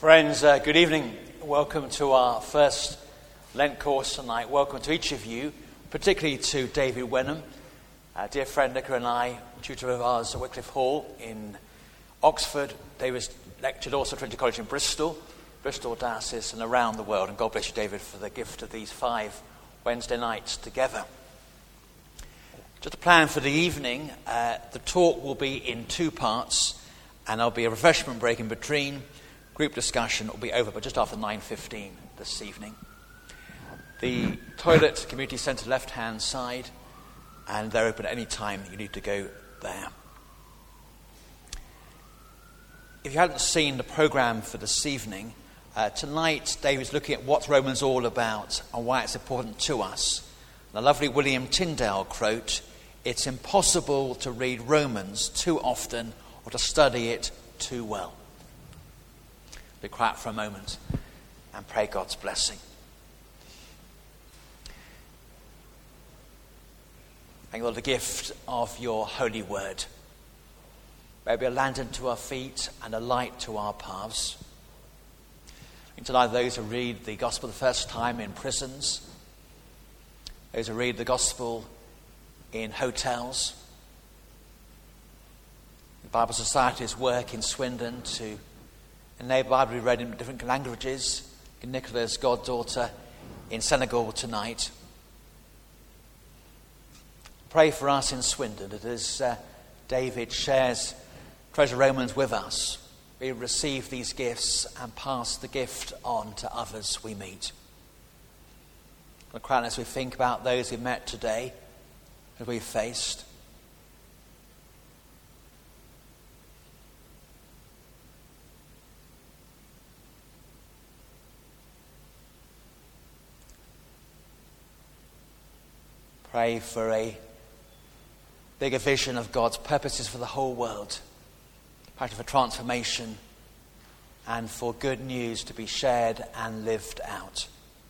Friends, good evening. Welcome to our first Lent course tonight. Welcome to each of you, particularly to David Wenham, dear friend Nicola and I, tutor of ours at Wycliffe Hall in Oxford. David's lectured also at Trinity College in Bristol Diocese, and around the world. And God bless you, David, for the gift of these 5 Wednesday nights together. Just a plan for the evening. The talk will be in 2 parts, and there'll be a refreshment break in between. Group discussion will be over, but just after 9:15 this evening. The toilet, community centre, left-hand side, and they're open at any time you need to go there. If you hadn't seen the programme for this evening, tonight David's looking at what Romans all about and why it's important to us. The lovely William Tyndale quote, "It's impossible to read Romans too often or to study it too well." Be quiet for a moment and pray God's blessing. Thank you for the gift of your holy word. May it be a lantern to our feet and a light to our paths. And tonight, those who read the gospel the first time in prisons, those who read the gospel in hotels, the Bible Society's work in Swindon to enable Bible to be read in different languages, in Nicola's goddaughter in Senegal tonight. Pray for us in Swindon that as David shares Treasure Romans with us, we receive these gifts and pass the gift on to others we meet. The crown as we think about those we met today, that we faced. Pray for a bigger vision of God's purposes for the whole world. Pray for transformation and for good news to be shared and lived out.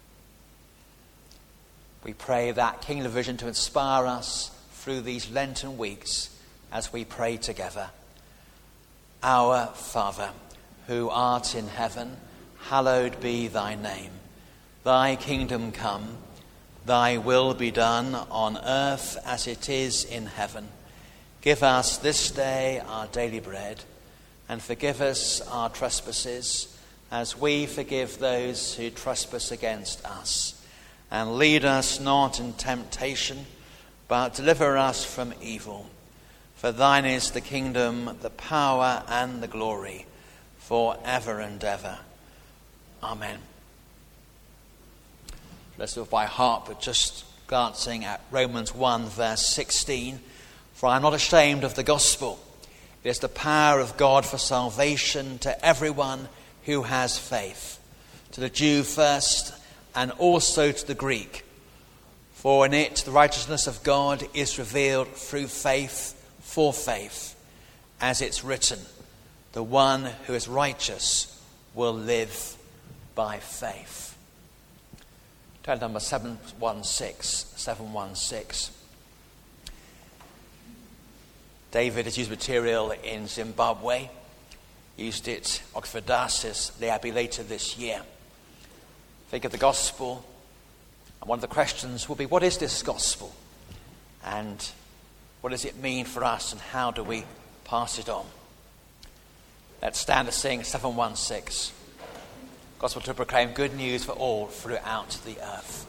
We pray that kingdom vision to inspire us through these Lenten weeks as we pray together. Our Father, who art in heaven, hallowed be thy name. Thy kingdom come. Thy will be done on earth as it is in heaven. Give us this day our daily bread, and forgive us our trespasses, as we forgive those who trespass against us. And lead us not in temptation, but deliver us from evil. For thine is the kingdom, the power, and the glory, forever and ever. Amen. Let's do it by heart, but just glancing at Romans 1 verse 16. For I am not ashamed of the gospel. It is the power of God for salvation to everyone who has faith, to the Jew first and also to the Greek. For in it the righteousness of God is revealed through faith for faith. As it's written, the one who is righteous will live by faith. Turn number 716. David has used material in Zimbabwe. Used it Oxford Diocese, the Abbey later this year. Think of the gospel. And one of the questions will be, what is this gospel? And what does it mean for us? And how do we pass it on? Let's stand to sing 716. Gospel to proclaim good news for all throughout the earth.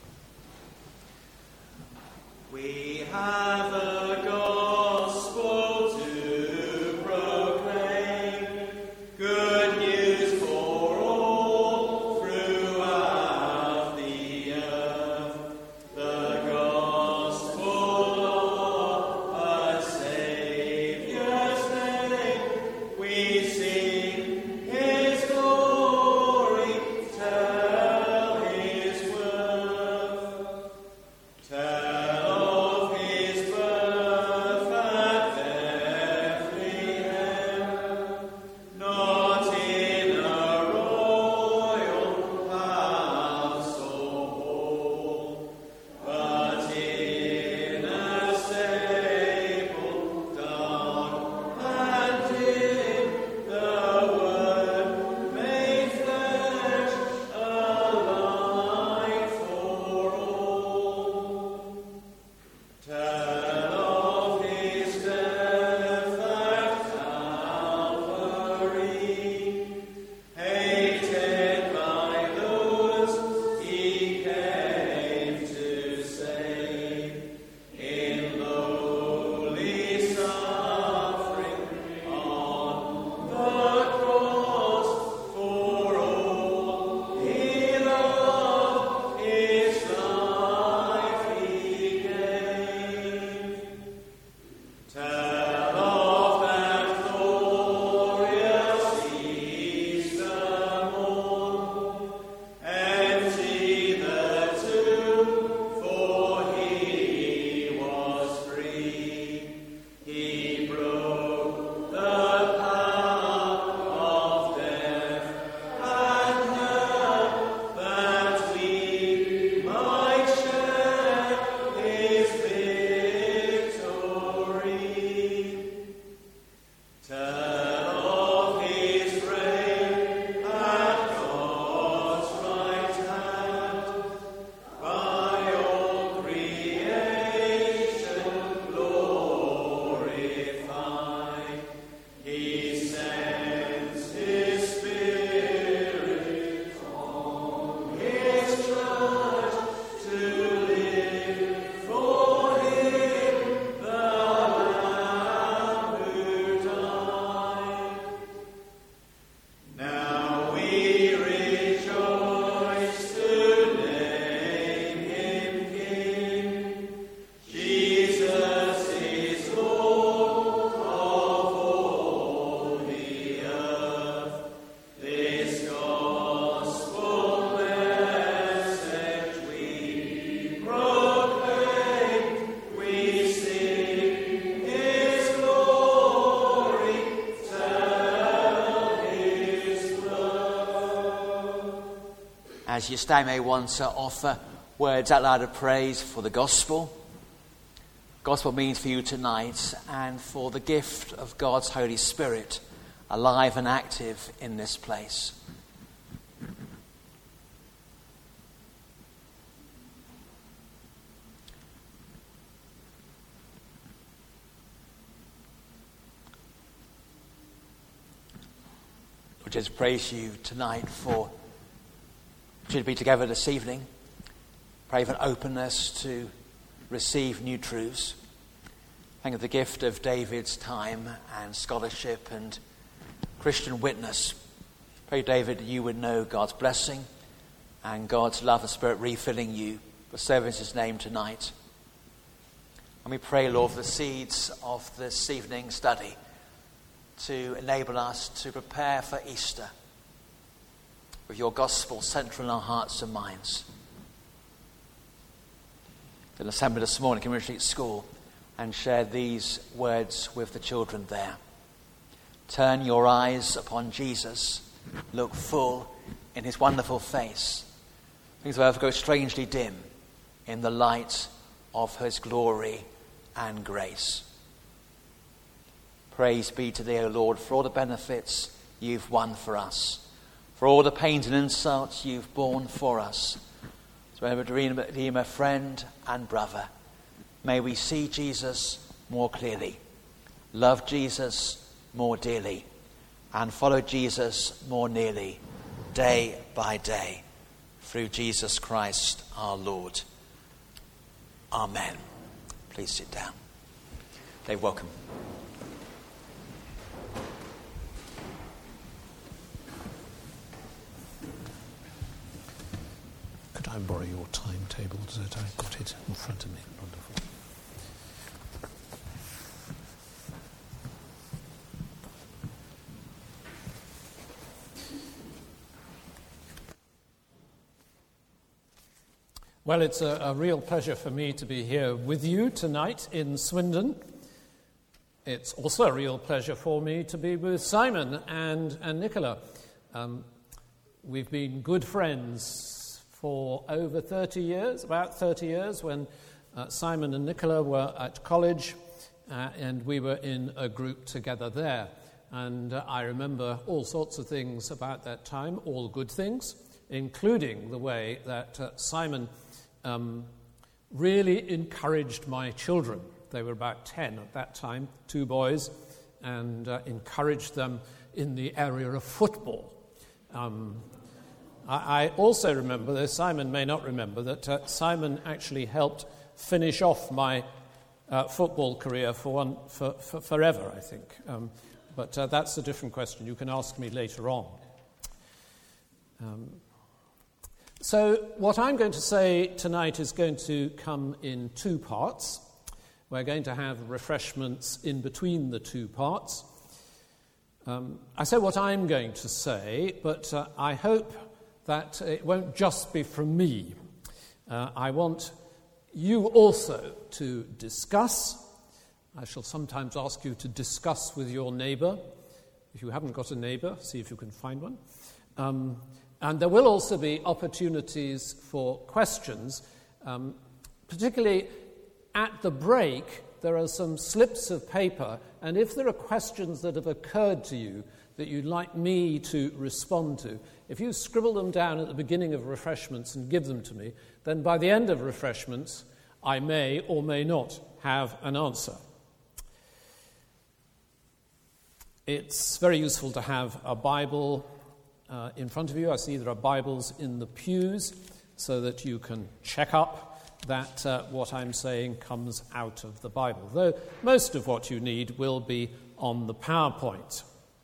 We have a gospel to proclaim, good news for all throughout the earth. The gospel of a Saviour's name, we sing his glory, tell his worth, tell of his birth As you stay, may want to offer words out loud of praise for the gospel. Gospel means for you tonight, and for the gift of God's Holy Spirit, alive and active in this place. Lord, just praise you tonight for to be together this evening. Pray for an openness to receive new truths. Thank you for the gift of David's time and scholarship and Christian witness. Pray, David, you would know God's blessing and God's love and Spirit refilling you for serving His name tonight. And we pray, Lord, for the seeds of this evening's study to enable us to prepare for Easter with your gospel central in our hearts and minds. Then assemble this morning, Community Street School, and share these words with the children there. Turn your eyes upon Jesus, look full in his wonderful face. Things will ever go strangely dim in the light of his glory and grace. Praise be to thee, O Lord, for all the benefits you've won for us, for all the pains and insults you've borne for us. So Redeemer, friend and brother, may we see Jesus more clearly, love Jesus more dearly, and follow Jesus more nearly, day by day, through Jesus Christ our Lord. Amen. Please sit down. Dave, welcome. Could I borrow your timetable so that I've got it in front of me? Wonderful. Well, it's a real pleasure for me to be here with you tonight in Swindon. It's also a real pleasure for me to be with Simon and Nicola. We've been good friends for over 30 years, about 30 years, when Simon and Nicola were at college and we were in a group together there. And I remember all sorts of things about that time, all good things, including the way that Simon really encouraged my children. They were about 10 at that time, 2 boys, and encouraged them in the area of football. I also remember, though Simon may not remember, that Simon actually helped finish off my football career for forever, I think. But that's a different question. You can ask me later on. So what I'm going to say tonight is going to come in 2 parts. We're going to have refreshments in between the 2 parts. I say what I'm going to say, but I hope that it won't just be from me. I want you also to discuss. I shall sometimes ask you to discuss with your neighbour. If you haven't got a neighbour, see if you can find one. And there will also be opportunities for questions. Particularly at the break, there are some slips of paper, and if there are questions that have occurred to you that you'd like me to respond to, if you scribble them down at the beginning of refreshments and give them to me, then by the end of refreshments, I may or may not have an answer. It's very useful to have a Bible in front of you. I see there are Bibles in the pews so that you can check up that what I'm saying comes out of the Bible, though most of what you need will be on the PowerPoint.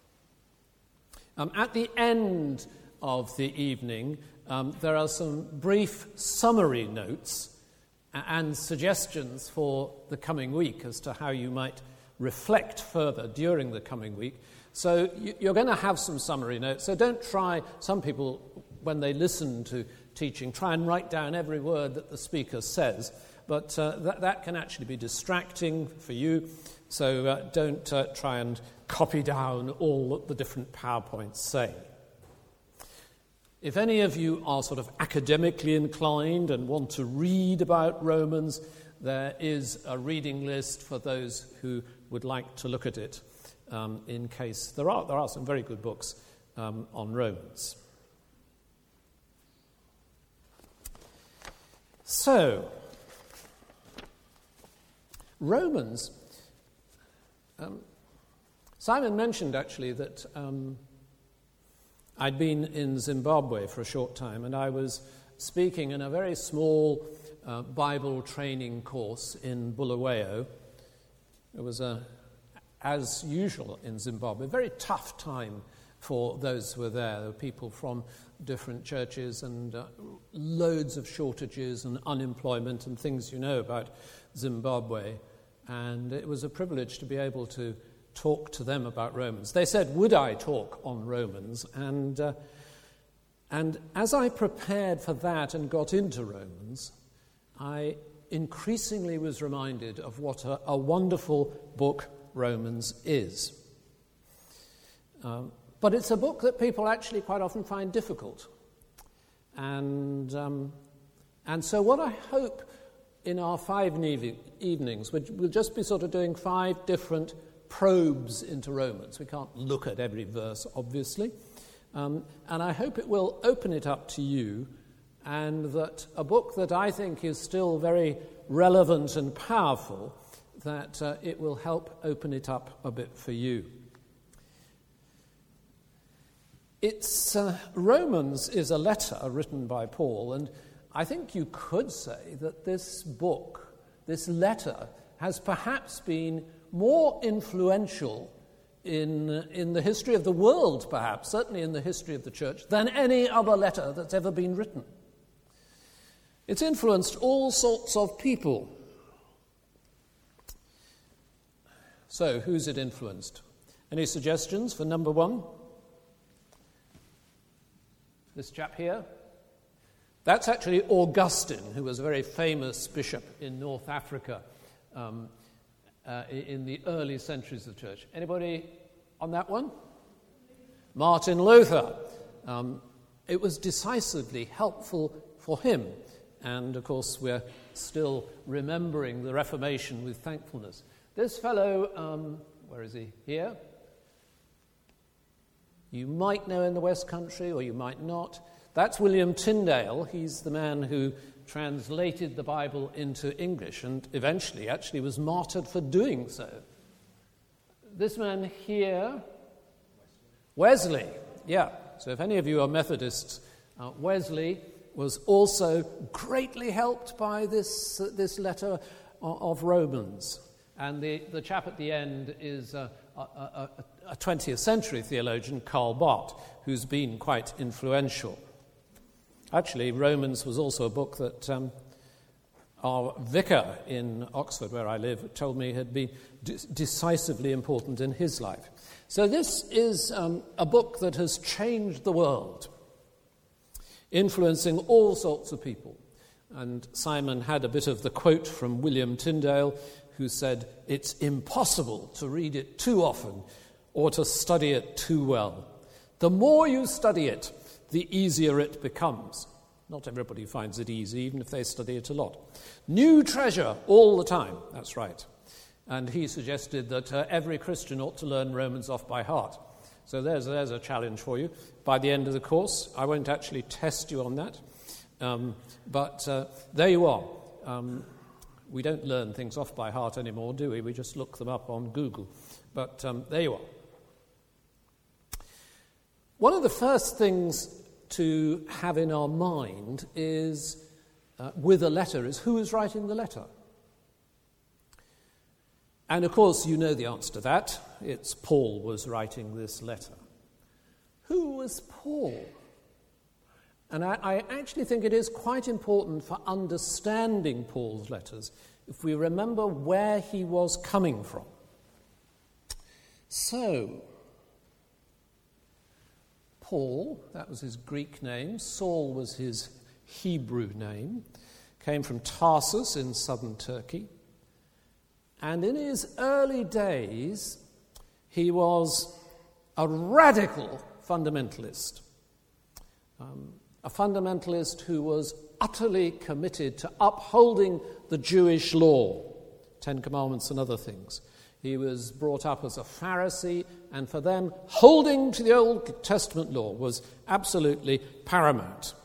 At the end of the evening, there are some brief summary notes and suggestions for the coming week as to how you might reflect further during the coming week. So you're going to have some summary notes, so don't try, some people, when they listen to teaching, try and write down every word that the speaker says, but that can actually be distracting for you, so don't try and copy down all that the different PowerPoints say. If any of you are sort of academically inclined and want to read about Romans, there is a reading list for those who would like to look at it, in case there are some very good books on Romans. So, Romans, Simon mentioned actually that I'd been in Zimbabwe for a short time, and I was speaking in a very small Bible training course in Bulawayo. It was, as usual in Zimbabwe, a very tough time for those who were there. There were people from different churches and loads of shortages and unemployment and things you know about Zimbabwe. And it was a privilege to be able to talk to them about Romans. They said, would I talk on Romans? And as I prepared for that and got into Romans, I increasingly was reminded of what a wonderful book Romans is. But it's a book that people actually quite often find difficult. And so what I hope in our 5 evenings, we'll just be sort of doing 5 different probes into Romans. We can't look at every verse, obviously. And I hope it will open it up to you, and that a book that I think is still very relevant and powerful, that it will help open it up a bit for you. Romans is a letter written by Paul, and I think you could say that this book, this letter, has perhaps been more influential in the history of the world, perhaps, certainly in the history of the church, than any other letter that's ever been written. It's influenced all sorts of people. So, who's it influenced? Any suggestions for number 1? This chap here? That's actually Augustine, who was a very famous bishop in North Africa in the early centuries of the church. Anybody on that one? Martin Luther. It was decisively helpful for him. And, of course, we're still remembering the Reformation with thankfulness. This fellow, where is he? Here? You might know in the West Country, or you might not. That's William Tyndale. He's the man who translated the Bible into English and eventually actually was martyred for doing so. This man here, Wesley. Yeah, so if any of you are Methodists, Wesley was also greatly helped by this letter of Romans. And the chap at the end is a 20th century theologian, Karl Barth, who's been quite influential. Actually, Romans was also a book that our vicar in Oxford, where I live, told me had been decisively important in his life. So this is a book that has changed the world, influencing all sorts of people. And Simon had a bit of the quote from William Tyndale, who said, "It's impossible to read it too often or to study it too well. The more you study it, the easier it becomes." Not everybody finds it easy, even if they study it a lot. New treasure all the time. That's right. And he suggested that every Christian ought to learn Romans off by heart. So there's a challenge for you. By the end of the course, I won't actually test you on that. But there you are. We don't learn things off by heart anymore, do we? We just look them up on Google. But there you are. One of the first things to have in our mind is, with a letter, is who is writing the letter. And of course, you know the answer to that. It's Paul was writing this letter. Who was Paul? And I actually think it is quite important for understanding Paul's letters if we remember where he was coming from. So, Paul, that was his Greek name. Saul was his Hebrew name. Came from Tarsus in southern Turkey. And in his early days, he was a radical fundamentalist. a fundamentalist who was utterly committed to upholding the Jewish law, 10 Commandments and other things. He was brought up as a Pharisee, and for them, holding to the Old Testament law was absolutely paramount.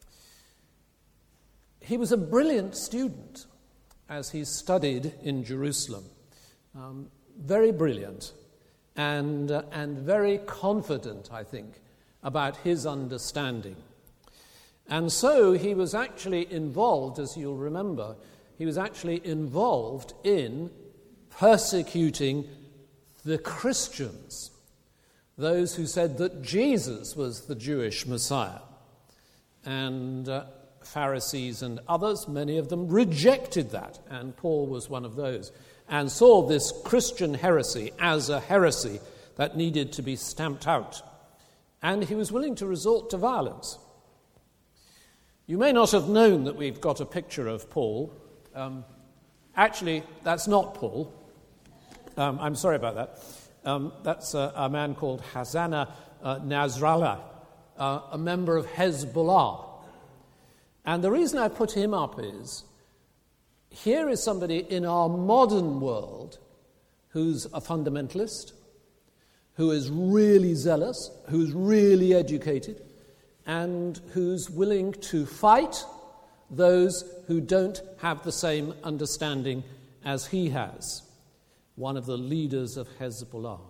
He was a brilliant student as he studied in Jerusalem. Very brilliant and very confident, I think, about his understanding. And so he was actually involved, as you'll remember, he was actually involved in persecuting the Christians, those who said that Jesus was the Jewish Messiah. And Pharisees and others, many of them, rejected that, and Paul was one of those, and saw this Christian heresy as a heresy that needed to be stamped out. And he was willing to resort to violence. You may not have known that we've got a picture of Paul. Actually, that's not Paul. I'm sorry about that. That's a man called Hassan Nasrallah, a member of Hezbollah. And the reason I put him up is, here is somebody in our modern world who's a fundamentalist, who is really zealous, who's really educated, and who's willing to fight those who don't have the same understanding as he has, one of the leaders of Hezbollah.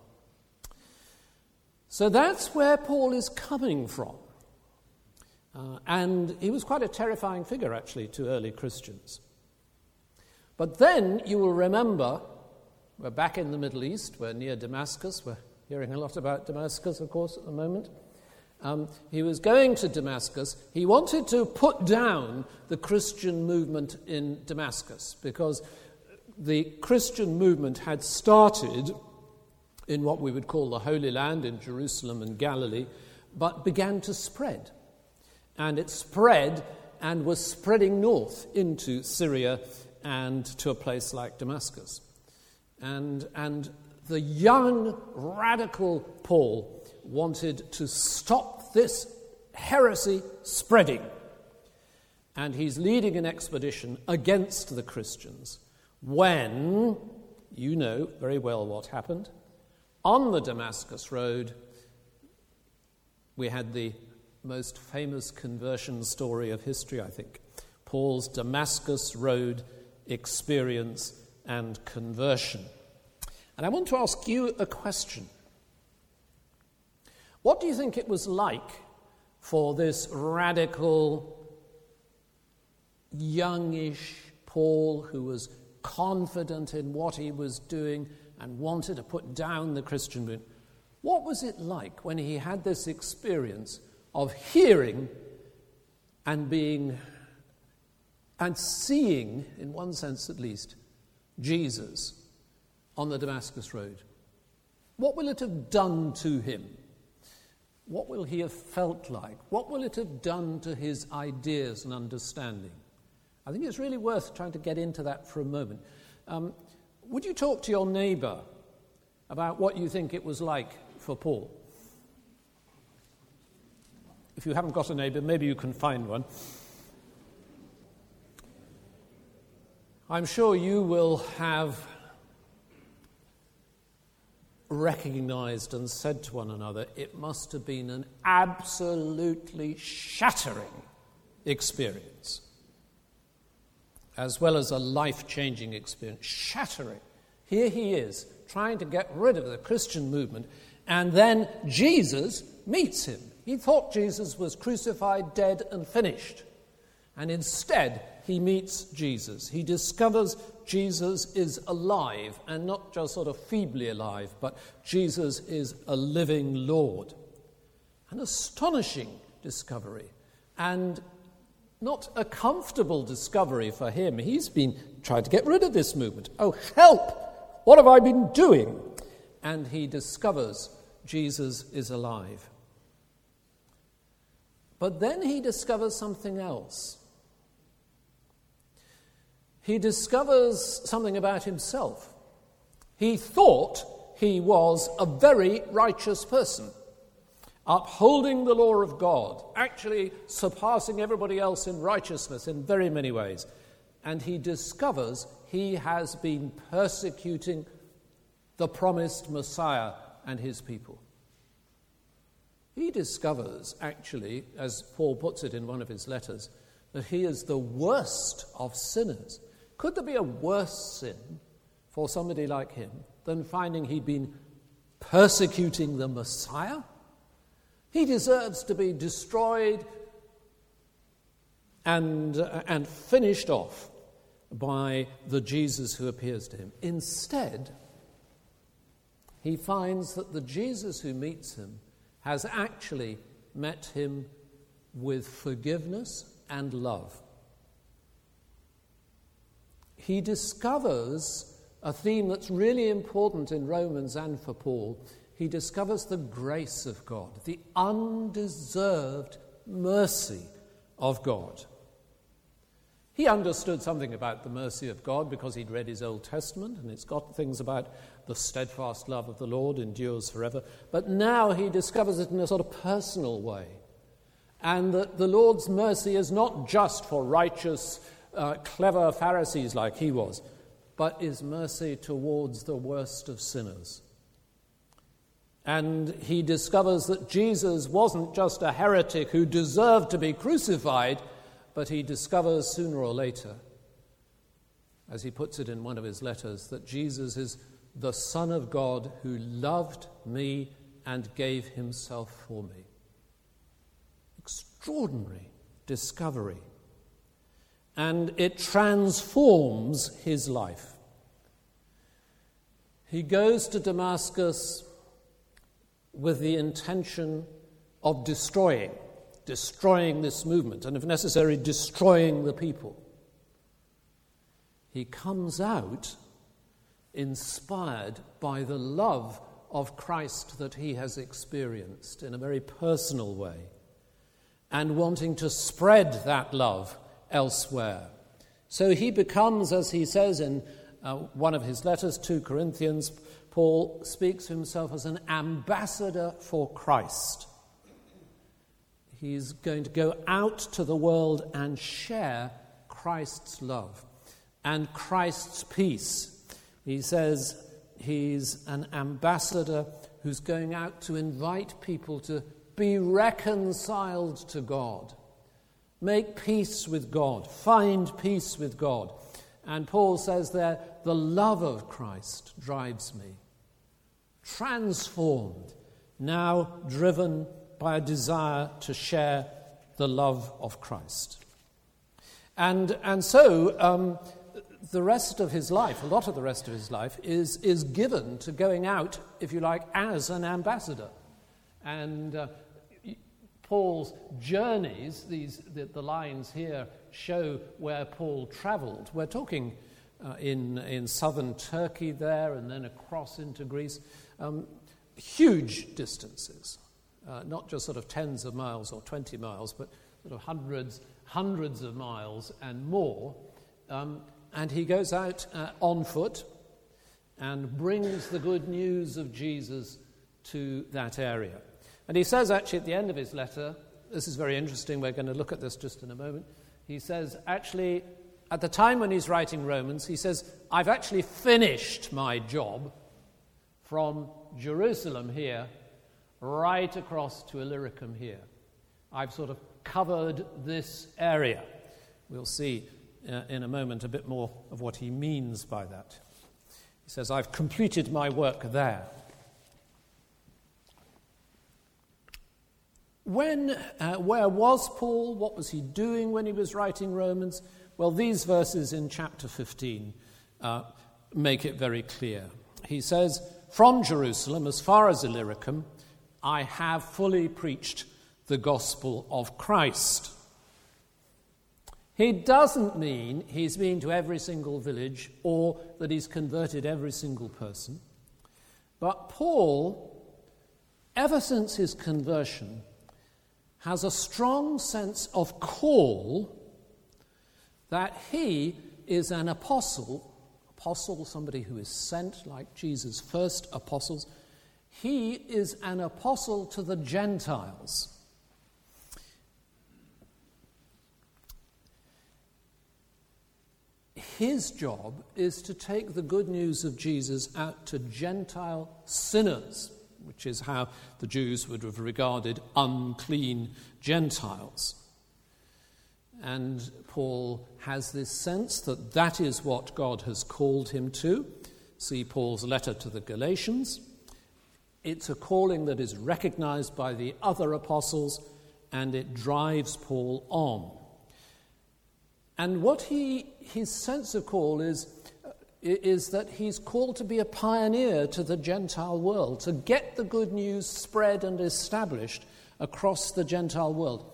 So that's where Paul is coming from. And he was quite a terrifying figure, actually, to early Christians. But then you will remember, we're back in the Middle East, we're near Damascus, we're hearing a lot about Damascus, of course, at the moment. He was going to Damascus. He wanted to put down the Christian movement in Damascus because the Christian movement had started in what we would call the Holy Land, in Jerusalem and Galilee, but began to spread. And it spread and was spreading north into Syria and to a place like Damascus. And the young, radical Paul wanted to stop this heresy spreading. And he's leading an expedition against the Christians when, you know very well what happened, on the Damascus Road, we had the most famous conversion story of history, I think, Paul's Damascus Road experience and conversion. And I want to ask you a question. What do you think it was like for this radical, youngish Paul who was confident in what he was doing and wanted to put down the Christian movement? What was it like when he had this experience of hearing and being and seeing, in one sense at least, Jesus on the Damascus Road? What will it have done to him? What will he have felt like? What will it have done to his ideas and understanding? I think it's really worth trying to get into that for a moment. Would you talk to your neighbour about what you think it was like for Paul? If you haven't got a neighbour, maybe you can find one. I'm sure you will have recognized and said to one another, it must have been an absolutely shattering experience, as well as a life-changing experience. Shattering. Here he is, trying to get rid of the Christian movement, and then Jesus meets him. He thought Jesus was crucified, dead, and finished. And instead, he meets Jesus. He discovers Jesus is alive, and not just sort of feebly alive, but Jesus is a living Lord. An astonishing discovery, and not a comfortable discovery for him. He's been trying to get rid of this movement. Oh, help! What have I been doing? And he discovers Jesus is alive. But then he discovers something else. He discovers something about himself. He thought he was a very righteous person. upholding the law of God, actually surpassing everybody else in righteousness in very many ways. And he discovers he has been persecuting the promised Messiah and his people. He discovers, actually, as Paul puts it in one of his letters, that he is the worst of sinners. Could there be a worse sin for somebody like him than finding he'd been persecuting the Messiah? He deserves to be destroyed and finished off by the Jesus who appears to him. Instead, he finds that the Jesus who meets him has actually met him with forgiveness and love. He discovers a theme that's really important in Romans and for Paul. He discovers the grace of God, the undeserved mercy of God. He understood something about the mercy of God because he'd read his Old Testament, and it's got things about the steadfast love of the Lord endures forever. But now he discovers it in a sort of personal way. And that the Lord's mercy is not just for righteous, clever Pharisees like he was, but is mercy towards the worst of sinners. And he discovers that Jesus wasn't just a heretic who deserved to be crucified, but he discovers sooner or later, as he puts it in one of his letters, that Jesus is the Son of God who loved me and gave himself for me. Extraordinary discovery. And it transforms his life. He goes to Damascus with the intention of destroying this movement, and if necessary, destroying the people. He comes out inspired by the love of Christ that he has experienced in a very personal way, and wanting to spread that love elsewhere. So he becomes, as he says in one of his letters, 2 Corinthians, Paul speaks of himself as an ambassador for Christ. He's going to go out to the world and share Christ's love and Christ's peace. He says he's an ambassador who's going out to invite people to be reconciled to God, make peace with God, find peace with God. And Paul says there, the love of Christ drives me. Transformed, now driven by a desire to share the love of Christ. And so the rest of his life, a lot of the rest of his life, is given to going out, if you like, as an ambassador. And Paul's journeys, the lines here show where Paul travelled. We're talking in southern Turkey there, and then across into Greece. Huge distances. Not just sort of tens of miles or 20 miles, but sort of hundreds of miles and more. And he goes out on foot and brings the good news of Jesus to that area. And he says actually at the end of his letter, this is very interesting, we're going to look at this just in a moment. He says actually, at the time when he's writing Romans, he says, I've actually finished my job from Jerusalem here right across to Illyricum here. I've sort of covered this area. We'll see in a moment a bit more of what he means by that. He says, I've completed my work there. Where was Paul? What was he doing when he was writing Romans? Well, these verses in chapter 15 make it very clear. He says, from Jerusalem as far as Illyricum, I have fully preached the gospel of Christ. He doesn't mean he's been to every single village or that he's converted every single person. But Paul, ever since his conversion, has a strong sense of call that he is an apostle, somebody who is sent like Jesus' first apostles. he is an apostle to the Gentiles. His job is to take the good news of Jesus out to Gentile sinners, which is how the Jews would have regarded unclean Gentiles. And Paul has this sense that that is what God has called him to. See Paul's letter to the Galatians. It's a calling that is recognized by the other apostles, and it drives Paul on. And what his sense of call is that he's called to be a pioneer to the Gentile world, to get the good news spread and established across the Gentile world.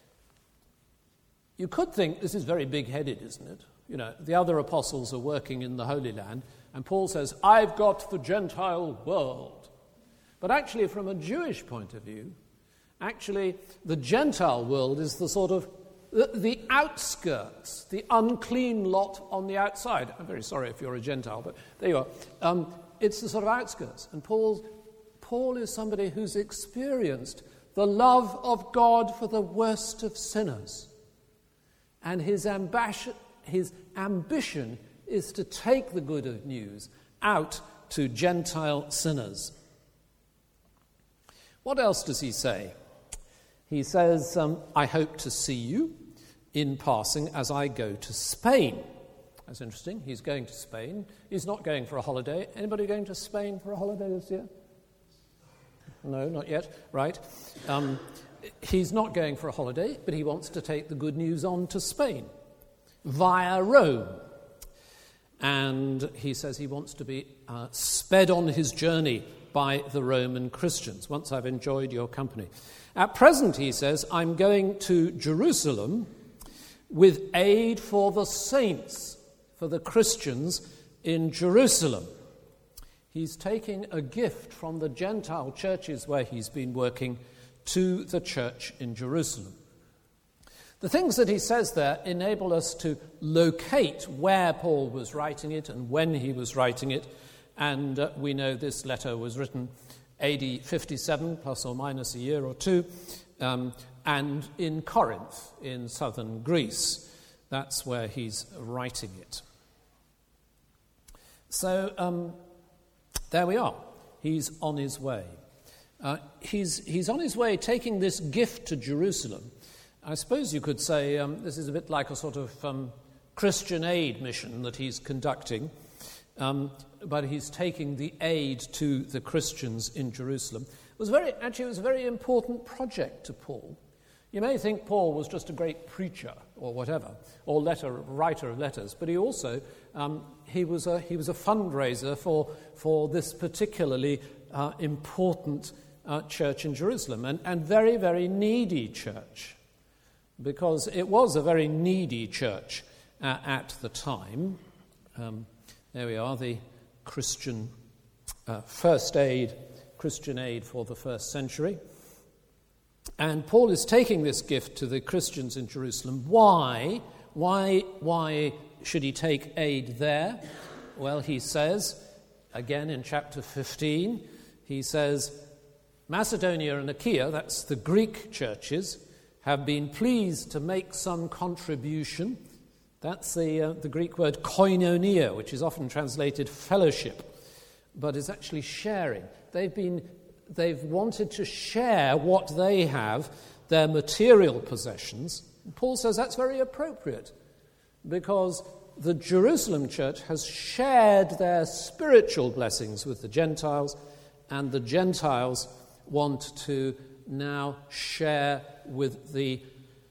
You could think this is very big-headed, isn't it? You know, the other apostles are working in the Holy Land, and Paul says, I've got the Gentile world. But actually, from a Jewish point of view, actually, the Gentile world is the sort of the outskirts, the unclean lot on the outside. I'm very sorry if you're a Gentile, but there you are. It's the sort of outskirts. And Paul is somebody who's experienced the love of God for the worst of sinners. And his ambition is to take the good news out to Gentile sinners. What else does he say? He says, I hope to see you in passing as I go to Spain. That's interesting. He's going to Spain. He's not going for a holiday. Anybody going to Spain for a holiday this year? No, not yet. Right. He's not going for a holiday, but he wants to take the good news on to Spain via Rome. And he says he wants to be sped on his journey by the Roman Christians, once I've enjoyed your company. At present, he says, I'm going to Jerusalem with aid for the saints, for the Christians in Jerusalem. He's taking a gift from the Gentile churches where he's been working to the church in Jerusalem. The things that he says there enable us to locate where Paul was writing it and when he was writing it, and we know this letter was written AD 57, plus or minus a year or two, and in Corinth, in southern Greece. That's where he's writing it. So there we are. He's on his way. He's on his way taking this gift to Jerusalem. I suppose you could say this is a bit like a sort of Christian aid mission that he's conducting, but he's taking the aid to the Christians in Jerusalem. It was a very important project to Paul. You may think Paul was just a great preacher or whatever, or writer of letters, but he also he was a fundraiser for this particularly important church in Jerusalem, and very, very needy church, because it was a very needy church at the time. There we are, the Christian first aid, Christian aid for the first century. And Paul is taking this gift to the Christians in Jerusalem. Why? Why should he take aid there? Well, he says, again in chapter 15, he says, Macedonia and Achaia, that's the Greek churches, have been pleased to make some contribution. That's the Greek word koinonia, which is often translated fellowship, but is actually sharing. They've wanted to share what they have, their material possessions. Paul says that's very appropriate, because the Jerusalem church has shared their spiritual blessings with the Gentiles, and the Gentiles want to now share with the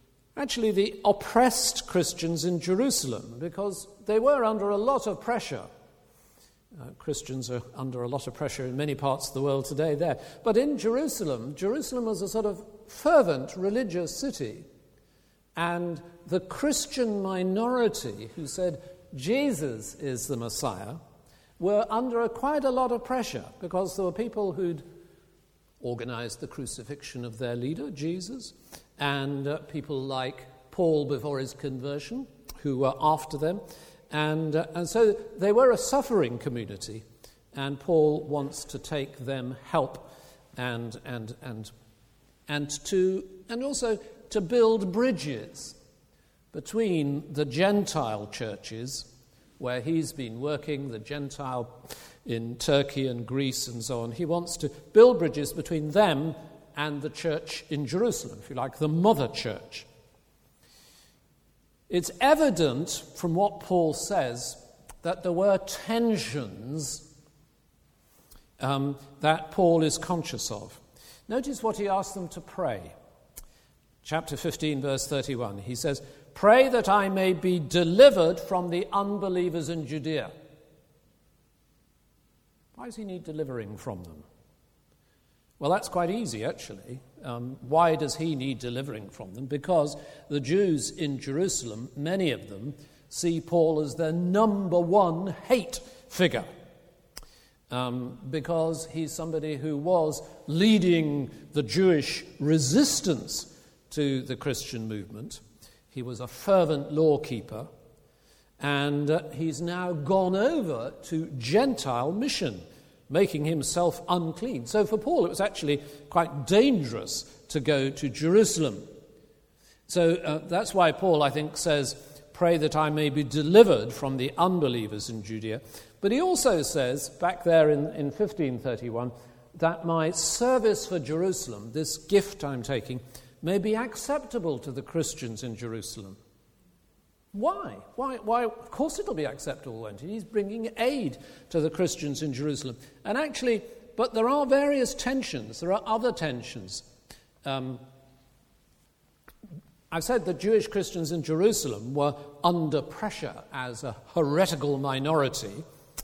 oppressed Christians in Jerusalem, because they were under a lot of pressure. Christians are under a lot of pressure in many parts of the world today there. But in Jerusalem was a sort of fervent religious city. And the Christian minority who said Jesus is the Messiah were under quite a lot of pressure, because there were people who'd organized the crucifixion of their leader, Jesus, and people like Paul before his conversion, who were after them. And so they were a suffering community, and Paul wants to take them help and also to build bridges between the Gentile churches where he's been working, the Gentile in Turkey and Greece and so on. He wants to build bridges between them and the church in Jerusalem, if you like, the mother church. It's evident from what Paul says that there were tensions that Paul is conscious of. Notice what he asked them to pray. Chapter 15, verse 31. He says, "Pray that I may be delivered from the unbelievers in Judea." Why does he need delivering from them? Well, that's quite easy, actually. Why does he need delivering from them? Because the Jews in Jerusalem, many of them, see Paul as their number one hate figure. Because he's somebody who was leading the Jewish resistance to the Christian movement. He was a fervent lawkeeper, and he's now gone over to Gentile mission, making himself unclean. So for Paul, it was actually quite dangerous to go to Jerusalem. So that's why Paul, I think, says, "Pray that I may be delivered from the unbelievers in Judea." But he also says, back there in 1531, that my service for Jerusalem, this gift I'm taking, may be acceptable to the Christians in Jerusalem. Why? Why? Of course it'll be acceptable, won't it? He's bringing aid to the Christians in Jerusalem. And actually, but there are various tensions. There are other tensions. I've said that Jewish Christians in Jerusalem were under pressure as a heretical minority.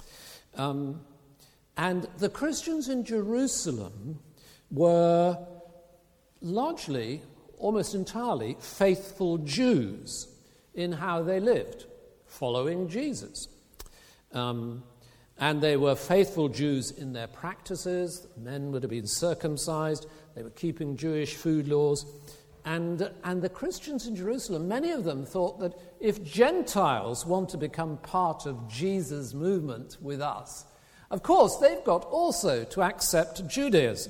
And the Christians in Jerusalem were largely, almost entirely, faithful Jews in how they lived, following Jesus. And they were faithful Jews in their practices. Men would have been circumcised. They were keeping Jewish food laws. And the Christians in Jerusalem, many of them thought that if Gentiles want to become part of Jesus' movement with us, of course, they've got also to accept Judaism.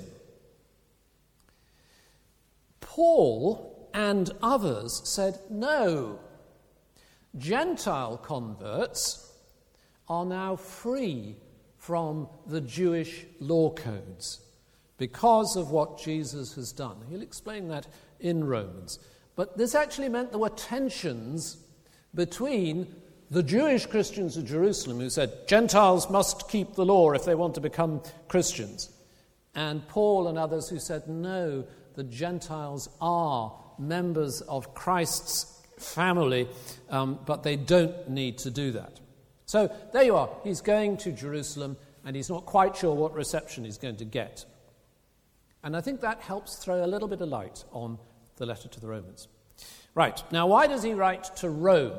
Paul and others said, no, Gentile converts are now free from the Jewish law codes because of what Jesus has done. He'll explain that in Romans. But this actually meant there were tensions between the Jewish Christians of Jerusalem who said Gentiles must keep the law if they want to become Christians, and Paul and others who said no, the Gentiles are members of Christ's family, but they don't need to do that. So there you are. He's going to Jerusalem, and he's not quite sure what reception he's going to get. And I think that helps throw a little bit of light on the letter to the Romans. Right, now why does he write to Rome?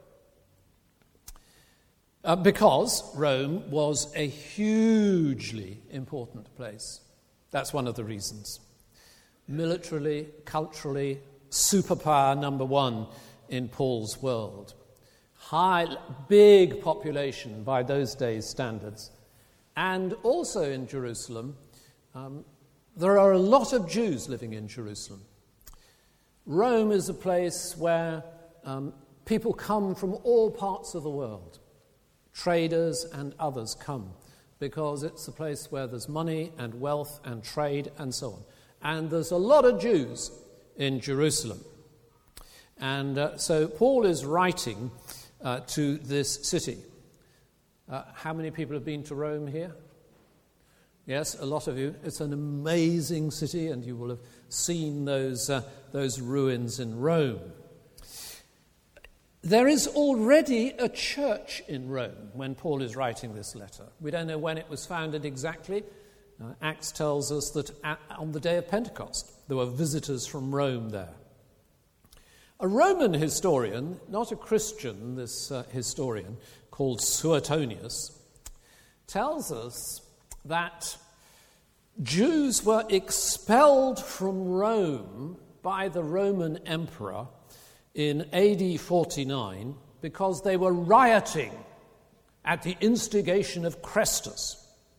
Because Rome was a hugely important place. That's one of the reasons. Militarily, culturally, superpower number one in Paul's world. Big population by those days' standards. And also in Jerusalem, there are a lot of Jews living in Jerusalem. Rome is a place where people come from all parts of the world. Traders and others come because it's a place where there's money and wealth and trade and so on. And there's a lot of Jews in Jerusalem. And so Paul is writing to this city. How many people have been to Rome here? Yes, a lot of you. It's an amazing city, and you will have seen those ruins in Rome. There is already a church in Rome when Paul is writing this letter. We don't know when it was founded exactly. Acts tells us that on the day of Pentecost, there were visitors from Rome there. A Roman historian, not a Christian, this historian, called Suetonius, tells us that Jews were expelled from Rome by the Roman emperor in AD 49 because they were rioting at the instigation of Chrestus.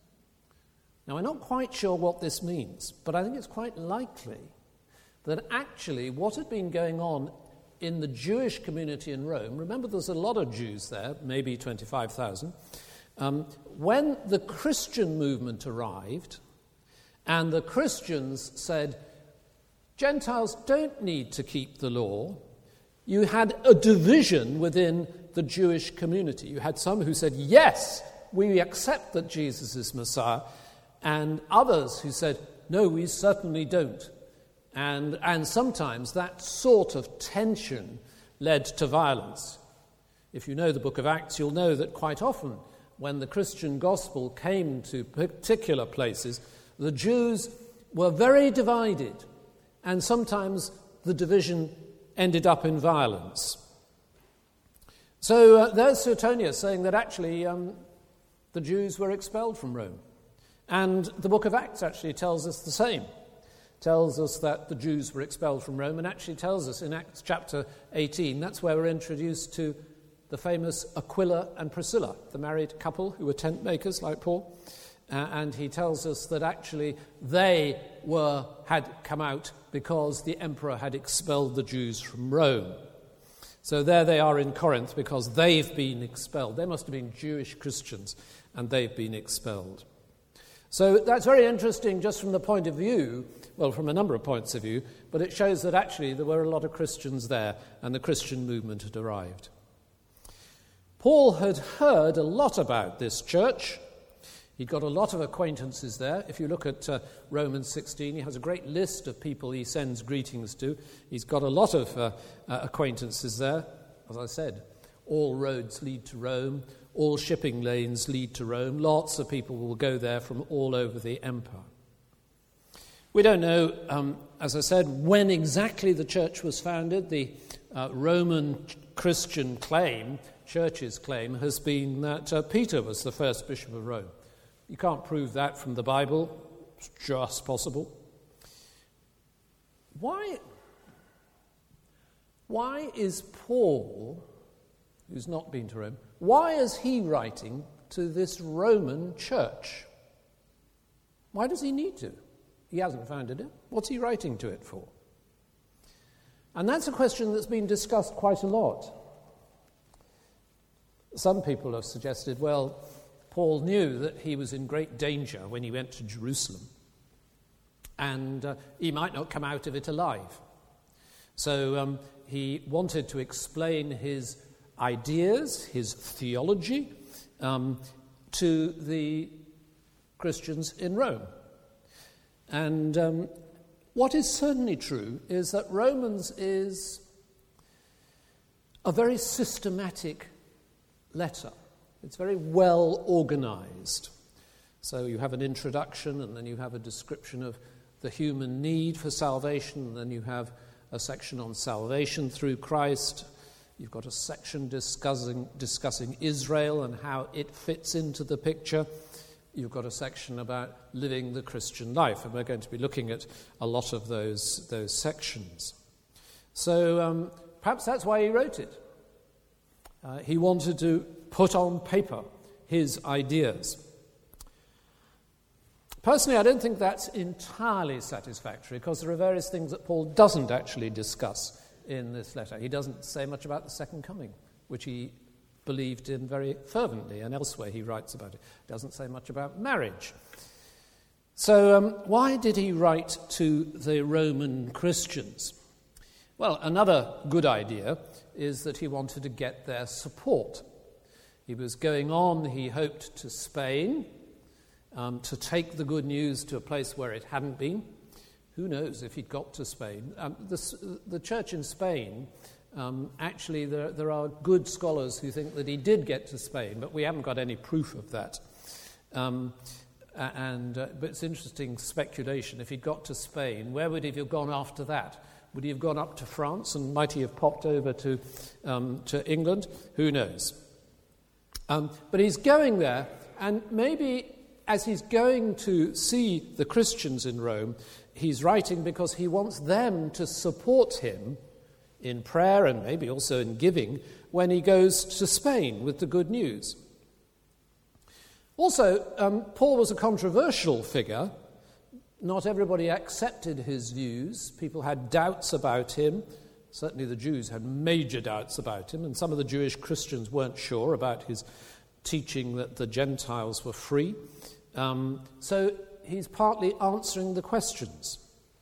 Now, I'm not quite sure what this means, but I think it's quite likely that actually what had been going on in the Jewish community in Rome, remember there's a lot of Jews there, maybe 25,000, when the Christian movement arrived and the Christians said, Gentiles don't need to keep the law, you had a division within the Jewish community. You had some who said, yes, we accept that Jesus is Messiah, and others who said, no, we certainly don't. And sometimes that sort of tension led to violence. If you know the book of Acts, you'll know that quite often when the Christian gospel came to particular places, the Jews were very divided, and sometimes the division ended up in violence. So there's Suetonius saying that actually the Jews were expelled from Rome. And the book of Acts actually tells us the same. Tells us that the Jews were expelled from Rome, and actually tells us in Acts chapter 18, that's where we're introduced to the famous Aquila and Priscilla, the married couple who were tent makers like Paul. And he tells us that actually they had come out because the emperor had expelled the Jews from Rome. So there they are in Corinth because they've been expelled. They must have been Jewish Christians, and they've been expelled. So that's very interesting just from the point of view, well, from a number of points of view, but it shows that actually there were a lot of Christians there and the Christian movement had arrived. Paul had heard a lot about this church. He'd got a lot of acquaintances there. If you look at Romans 16, he has a great list of people he sends greetings to. He's got a lot of acquaintances there. As I said, all roads lead to Rome. All shipping lanes lead to Rome. Lots of people will go there from all over the empire. We don't know, as I said, when exactly the church was founded. The Roman Christian claim, church's claim, has been that Peter was the first bishop of Rome. You can't prove that from the Bible. It's just possible. Why is Paul, who's not been to Rome, why is he writing to this Roman church? Why does he need to? He hasn't founded it. What's he writing to it for? And that's a question that's been discussed quite a lot. Some people have suggested, well, Paul knew that he was in great danger when he went to Jerusalem, and he might not come out of it alive. So he wanted to explain his ideas, his theology, to the Christians in Rome. And what is certainly true is that Romans is a very systematic letter. It's very well organized. So you have an introduction, and then you have a description of the human need for salvation, and then you have a section on salvation through Christ. You've got a section discussing Israel and how it fits into the picture. You've got a section about living the Christian life, and we're going to be looking at a lot of those sections. So perhaps that's why he wrote it. He wanted to put on paper his ideas. Personally, I don't think that's entirely satisfactory, because there are various things that Paul doesn't actually discuss in this letter. He doesn't say much about the second coming, which he believed in very fervently, and elsewhere he writes about it. He doesn't say much about marriage. So why did he write to the Roman Christians? Well, another good idea is that he wanted to get their support. He was going on, he hoped, to Spain, to take the good news to a place where it hadn't been. Who knows if he'd got to Spain? The church in Spain, actually there are good scholars who think that he did get to Spain, but we haven't got any proof of that. But it's interesting speculation. If he'd got to Spain, where would he have gone after that? Would he have gone up to France, and might he have popped over to England? Who knows? But he's going there, and maybe as he's going to see the Christians in Rome, he's writing because he wants them to support him in prayer and maybe also in giving when he goes to Spain with the good news. Also, Paul was a controversial figure. Not everybody accepted his views. People had doubts about him. Certainly the Jews had major doubts about him, and some of the Jewish Christians weren't sure about his teaching that the Gentiles were free. So he's partly answering the questions.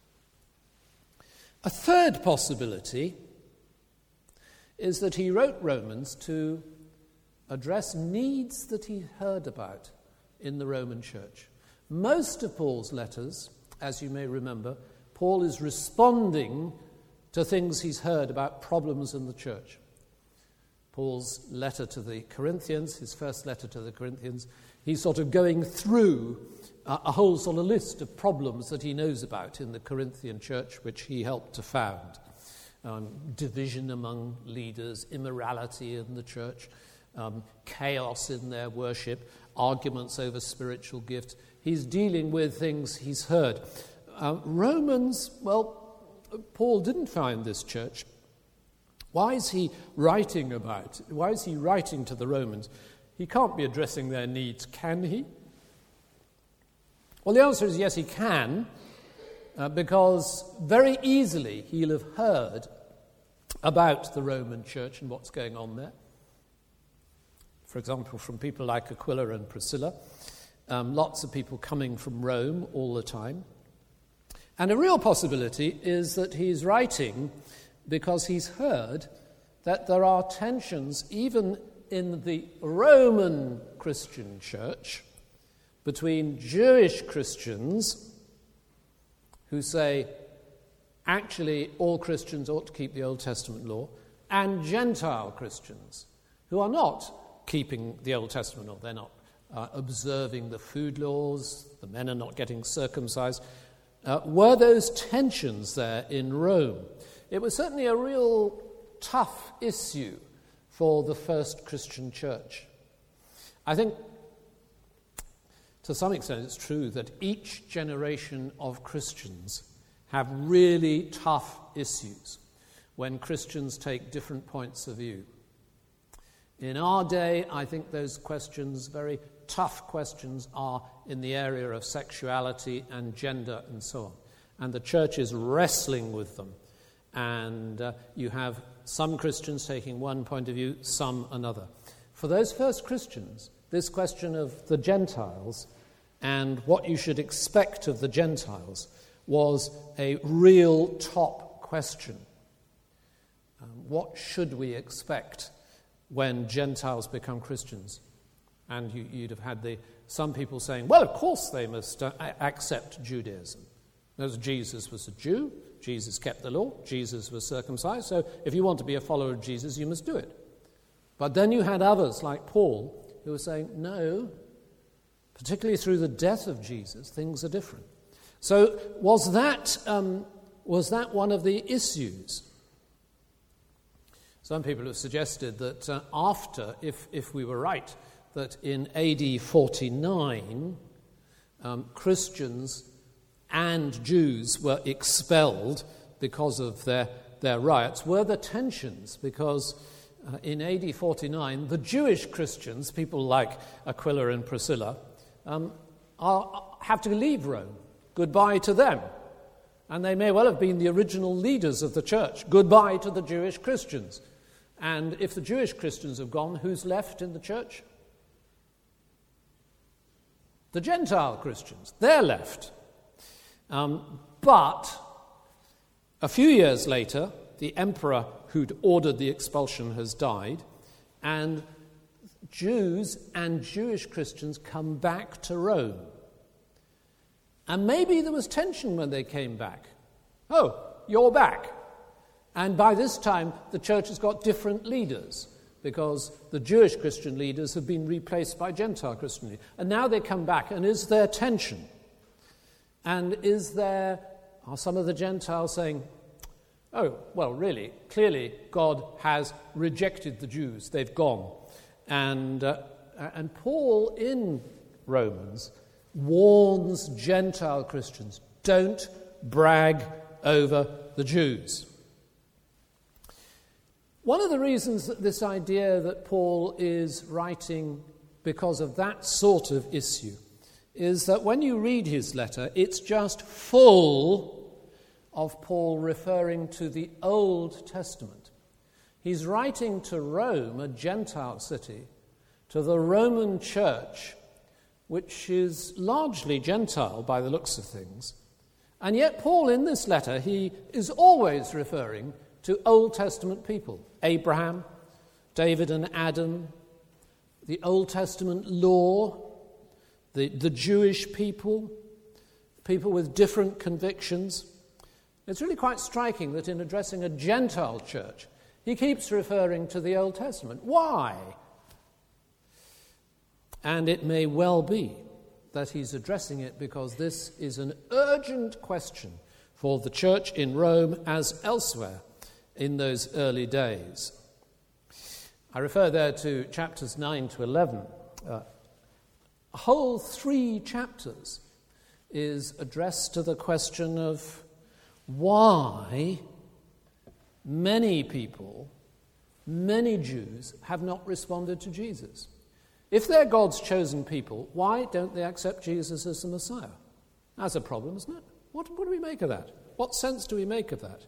A third possibility is that he wrote Romans to address needs that he heard about in the Roman church. Most of Paul's letters, as you may remember, Paul is responding to things he's heard about problems in the church. Paul's letter to the Corinthians, his first letter to the Corinthians, he's sort of going through a whole sort of list of problems that he knows about in the Corinthian church, which he helped to found. Division among leaders, immorality in the church, chaos in their worship, arguments over spiritual gifts. He's dealing with things he's heard. Romans, well, Paul didn't found this church. Why is he writing to the Romans? He can't be addressing their needs, can he? Well, the answer is yes, he can, because very easily he'll have heard about the Roman church and what's going on there. For example, from people like Aquila and Priscilla, lots of people coming from Rome all the time. And a real possibility is that he's writing because he's heard that there are tensions even in the Roman Christian church between Jewish Christians who say, actually, all Christians ought to keep the Old Testament law, and Gentile Christians who are not keeping the Old Testament law. They're not observing the food laws, the men are not getting circumcised. Were those tensions there in Rome? It was certainly a real tough issue for the first Christian church. I think to some extent it's true that each generation of Christians have really tough issues when Christians take different points of view. In our day, I think those questions, very tough questions, are in the area of sexuality and gender and so on. And the church is wrestling with them. And you have some Christians taking one point of view, some another. For those first Christians, this question of the Gentiles and what you should expect of the Gentiles was a real top question. What should we expect when Gentiles become Christians? And you'd have had some people saying, well, of course they must accept Judaism. Because Jesus was a Jew, Jesus kept the law, Jesus was circumcised, so if you want to be a follower of Jesus, you must do it. But then you had others like Paul who were saying, no, particularly through the death of Jesus, things are different. So was that one of the issues? Some people have suggested that after, if we were right, that in AD 49, Christians and Jews were expelled because of their riots. Were there tensions? Because in AD 49, the Jewish Christians, people like Aquila and Priscilla, have to leave Rome. Goodbye to them. And they may well have been the original leaders of the church. Goodbye to the Jewish Christians. And if the Jewish Christians have gone, who's left in the church? The Gentile Christians. They're left. But a few years later, the emperor who'd ordered the expulsion has died, and Jews and Jewish Christians come back to Rome. And maybe there was tension when they came back. Oh, you're back. And by this time, the church has got different leaders because the Jewish Christian leaders have been replaced by Gentile Christian leaders. And now they come back, and is there tension? And are some of the Gentiles saying, oh, well, really, clearly God has rejected the Jews. They've gone. And Paul in Romans warns Gentile Christians, don't brag over the Jews. One of the reasons that this idea that Paul is writing because of that sort of issue is that when you read his letter, it's just full of Paul referring to the Old Testament. He's writing to Rome, a Gentile city, to the Roman church, which is largely Gentile by the looks of things. And yet Paul, in this letter, he is always referring to Old Testament people. Abraham, David and Adam, the Old Testament law, the Jewish people, people with different convictions. It's really quite striking that in addressing a Gentile church, he keeps referring to the Old Testament. Why? And it may well be that he's addressing it because this is an urgent question for the church in Rome as elsewhere in those early days. I refer there to chapters 9 to 11. A whole 3 chapters is addressed to the question of why many people, many Jews, have not responded to Jesus. If they're God's chosen people, why don't they accept Jesus as the Messiah? That's a problem, isn't it? What do we make of that? What sense do we make of that?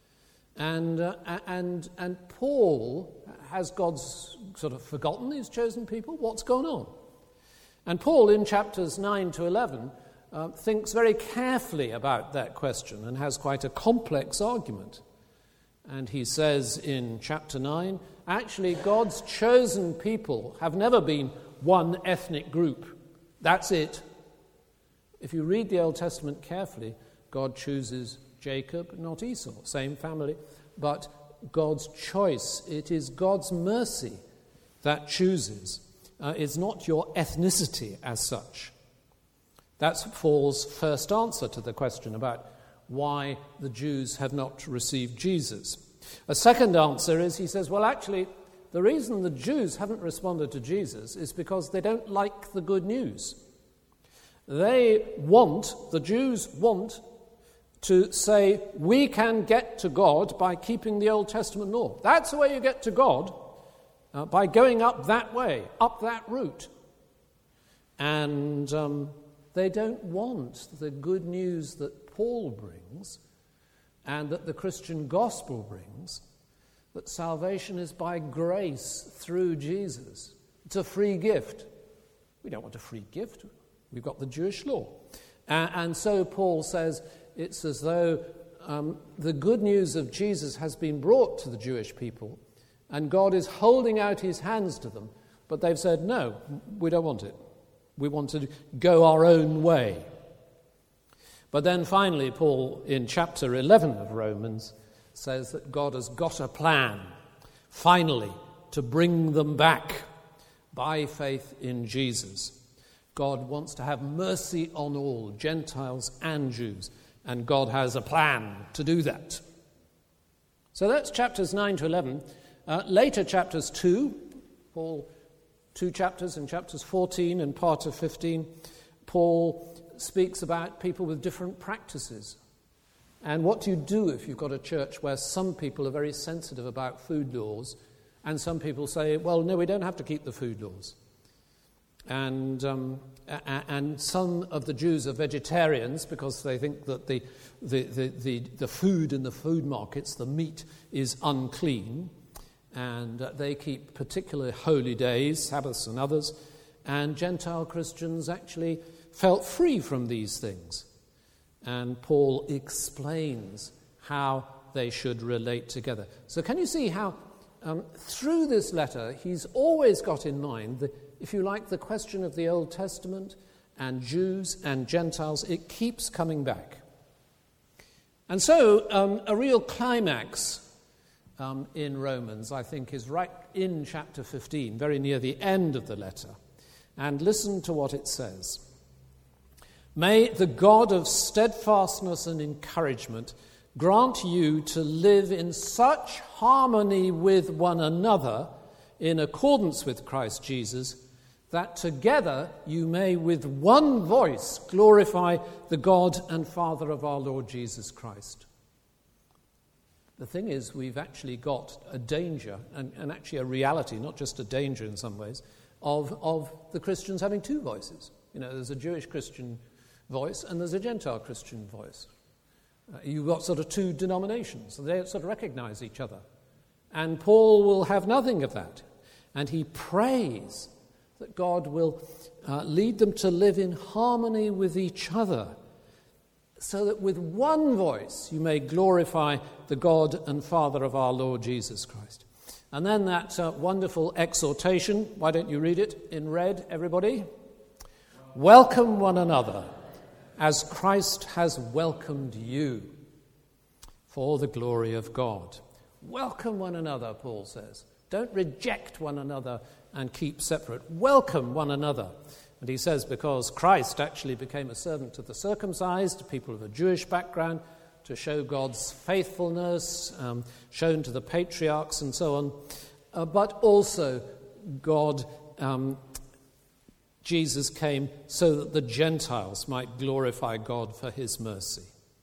And Paul, has God's sort of forgotten his chosen people? What's going on? And Paul, in chapters 9 to 11, thinks very carefully about that question and has quite a complex argument. And he says in chapter 9, actually, God's chosen people have never been one ethnic group. That's it. If you read the Old Testament carefully, God chooses Jacob, not Esau, same family, but God's choice. It is God's mercy that chooses. It's not your ethnicity as such. That's Paul's first answer to the question about why the Jews have not received Jesus. A second answer is, he says, well, actually, the reason the Jews haven't responded to Jesus is because they don't like the good news. The Jews want to say, we can get to God by keeping the Old Testament law. That's the way you get to God, by going up that way, up that route. And they don't want the good news that Paul brings and that the Christian gospel brings, that salvation is by grace through Jesus. It's a free gift. We don't want a free gift. We've got the Jewish law. And so Paul says it's as though the good news of Jesus has been brought to the Jewish people and God is holding out his hands to them, but they've said, no, we don't want it. We want to go our own way. But then finally, Paul, in chapter 11 of Romans, says that God has got a plan, finally, to bring them back by faith in Jesus. God wants to have mercy on all, Gentiles and Jews, and God has a plan to do that. So that's chapters 9 to 11. Later chapters 2, Paul, 2 chapters in chapters 14 and part of 15, Paul speaks about people with different practices. And what do you do if you've got a church where some people are very sensitive about food laws and some people say, well, no, we don't have to keep the food laws. And some of the Jews are vegetarians because they think that the food in the food markets, the meat, is unclean. And they keep particular holy days, Sabbaths and others. And Gentile Christians actually felt free from these things. And Paul explains how they should relate together. So can you see how through this letter he's always got in mind, if you like, the question of the Old Testament and Jews and Gentiles. It keeps coming back. And so a real climax in Romans, I think, is right in chapter 15, very near the end of the letter. And listen to what it says. May the God of steadfastness and encouragement grant you to live in such harmony with one another in accordance with Christ Jesus, that together you may with one voice glorify the God and Father of our Lord Jesus Christ. The thing is, we've actually got a danger, and actually a reality, not just a danger in some ways, of the Christians having two voices. There's a Jewish Christian voice and there's a Gentile Christian voice. You've got sort of two denominations, so they sort of recognize each other. And Paul will have nothing of that. And he prays that God will lead them to live in harmony with each other, so that with one voice you may glorify the God and Father of our Lord Jesus Christ. And then that wonderful exhortation, why don't you read it in red, everybody? Welcome one another as Christ has welcomed you for the glory of God. Welcome one another, Paul says. Don't reject one another and keep separate. Welcome one another. And he says because Christ actually became a servant to the circumcised, to people of a Jewish background, to show God's faithfulness, shown to the patriarchs and so on. But also Jesus came so that the Gentiles might glorify God for his mercy.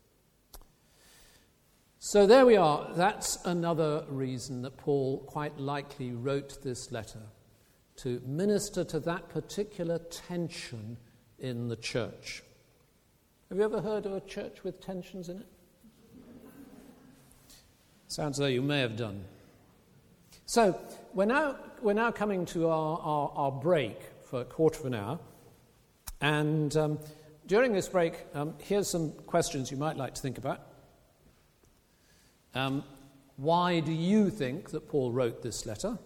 So there we are. That's another reason that Paul quite likely wrote this letter, to minister to that particular tension in the church. Have you ever heard of a church with tensions in it? Sounds as though you may have done. So we're now coming to our break for a quarter of an hour. And during this break, here's some questions you might like to think about. Why do you think that Paul wrote this letter?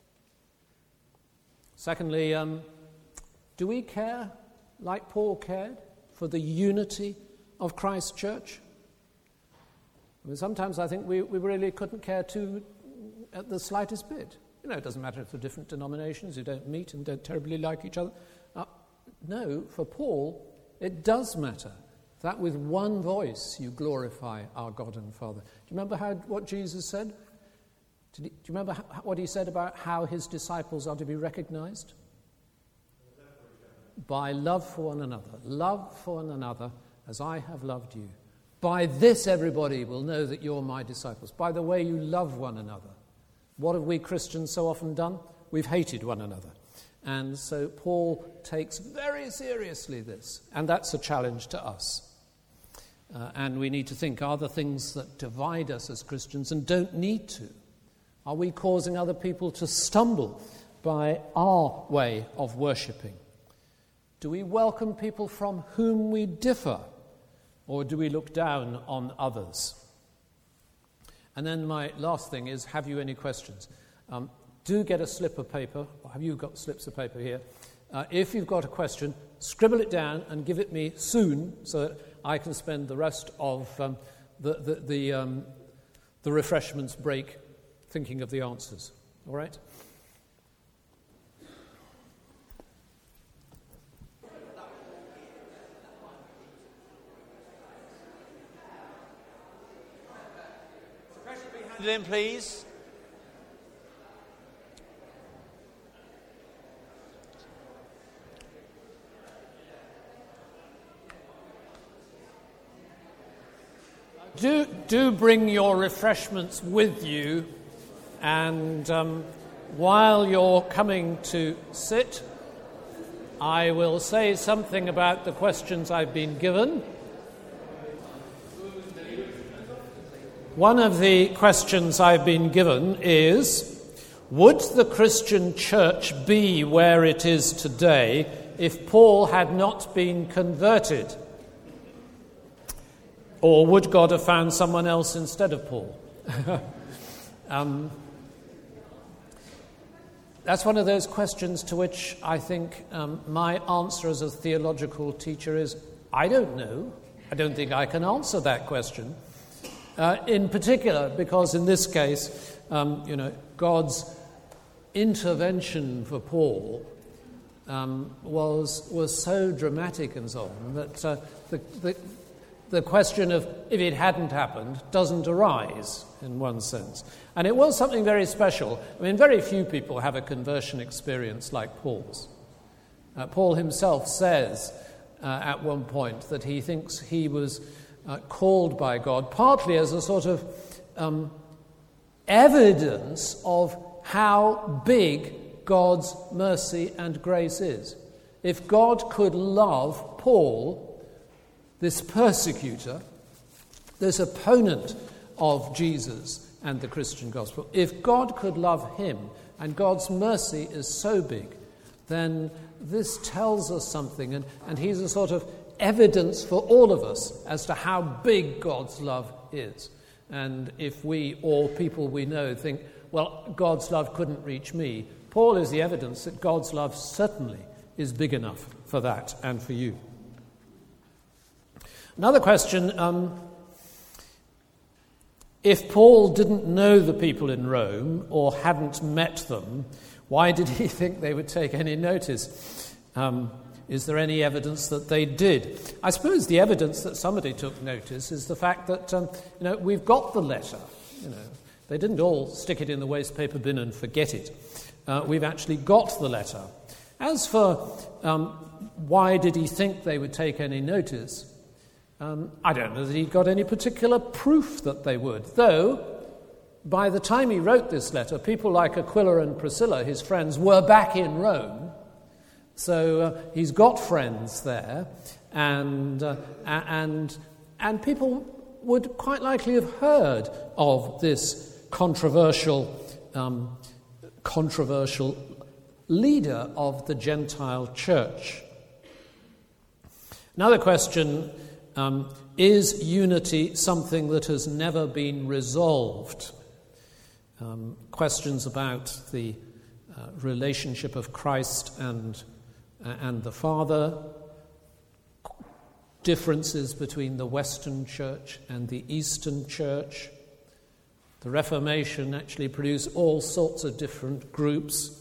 Secondly, do we care, like Paul cared, for the unity of Christ's church? I mean, sometimes I think we really couldn't care at the slightest bit. It doesn't matter if they're different denominations who don't meet and don't terribly like each other. No, for Paul, it does matter that with one voice you glorify our God and Father. Do you remember what Jesus said? Do you remember what he said about how his disciples are to be recognized? By love for one another. Love for one another as I have loved you. By this everybody will know that you're my disciples. By the way you love one another. What have we Christians so often done? We've hated one another. And so Paul takes very seriously this. And that's a challenge to us. And we need to think, are there things that divide us as Christians and don't need to? Are we causing other people to stumble by our way of worshipping? Do we welcome people from whom we differ? Or do we look down on others? And then my last thing is, have you any questions? Do get a slip of paper. Have you got slips of paper here? If you've got a question, scribble it down and give it me soon so that I can spend the rest of the refreshments break thinking of the answers. All right? In, please. Do bring your refreshments with you, and while you're coming to sit, I will say something about the questions I've been given. One of the questions I've been given is, would the Christian church be where it is today if Paul had not been converted? Or would God have found someone else instead of Paul? That's one of those questions to which I think my answer as a theological teacher is, I don't know. I don't think I can answer that question. In particular, because in this case, God's intervention for Paul was so dramatic and so on that the question of if it hadn't happened doesn't arise in one sense. And it was something very special. I mean, very few people have a conversion experience like Paul's. Paul himself says at one point that he thinks he was called by God, partly as a sort of evidence of how big God's mercy and grace is. If God could love Paul, this persecutor, this opponent of Jesus and the Christian gospel, if God could love him and God's mercy is so big, then this tells us something, and he's a sort of evidence for all of us as to how big God's love is. And if we, or people we know, think, well, God's love couldn't reach me, Paul is the evidence that God's love certainly is big enough for that and for you. Another question, if Paul didn't know the people in Rome or hadn't met them, why did he think they would take any notice? Is there any evidence that they did? I suppose the evidence that somebody took notice is the fact that, we've got the letter. They didn't all stick it in the waste paper bin and forget it. We've actually got the letter. As for why did he think they would take any notice, I don't know that he got any particular proof that they would, though by the time he wrote this letter, people like Aquila and Priscilla, his friends, were back in Rome. So he's got friends there, and people would quite likely have heard of this controversial leader of the Gentile church. Another question, is unity something that has never been resolved? Questions about the relationship of Christ and the Father, differences between the Western Church and the Eastern Church. The Reformation actually produced all sorts of different groups.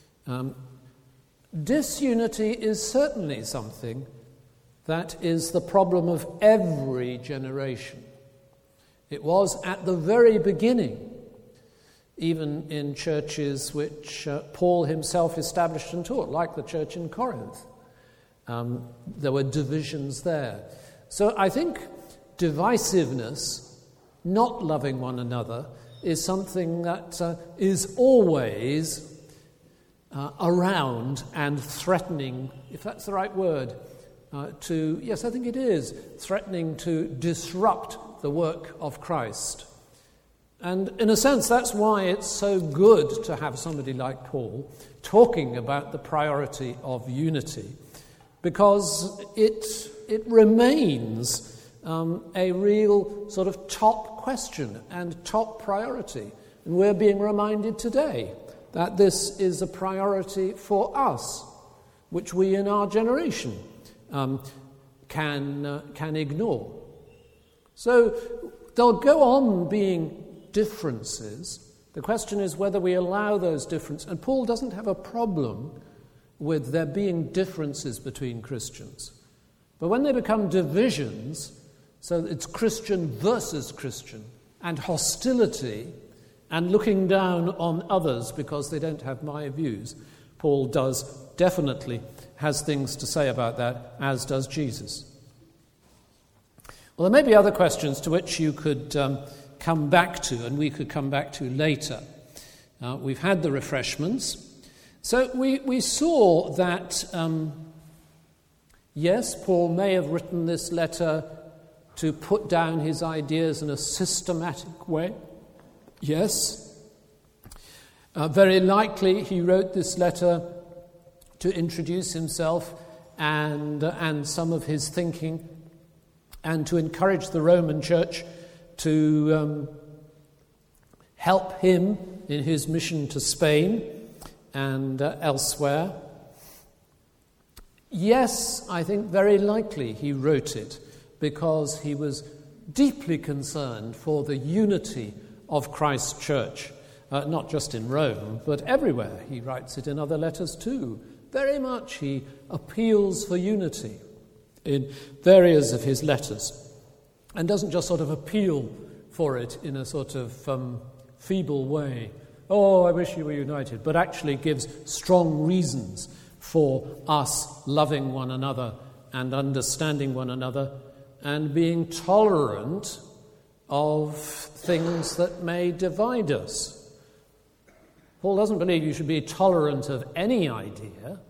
Disunity is certainly something that is the problem of every generation. It was at the very beginning, even in churches which Paul himself established and taught, like the church in Corinth. There were divisions there. So I think divisiveness, not loving one another, is something that is always around and threatening, if that's the right word, yes, I think it is, threatening to disrupt the work of Christ. And in a sense, that's why it's so good to have somebody like Paul talking about the priority of unity, because it remains a real sort of top question and top priority. And we're being reminded today that this is a priority for us, which we in our generation can ignore. So there'll go on being differences. The question is whether we allow those differences. And Paul doesn't have a problem with there being differences between Christians. But when they become divisions, so it's Christian versus Christian, and hostility, and looking down on others because they don't have my views, Paul definitely has things to say about that, as does Jesus. Well, there may be other questions to which you could come back to, and we could come back to later. We've had the refreshments. So we saw that, yes, Paul may have written this letter to put down his ideas in a systematic way. Yes. Very likely he wrote this letter to introduce himself and some of his thinking, and to encourage the Roman Church to help him in his mission to Spain and elsewhere. Yes, I think very likely he wrote it because he was deeply concerned for the unity of Christ's church, not just in Rome, but everywhere. He writes it in other letters too. Very much he appeals for unity in various of his letters, and doesn't just sort of appeal for it in a sort of feeble way. Oh, I wish you were united, but actually gives strong reasons for us loving one another and understanding one another and being tolerant of things that may divide us. Paul doesn't believe you should be tolerant of any idea.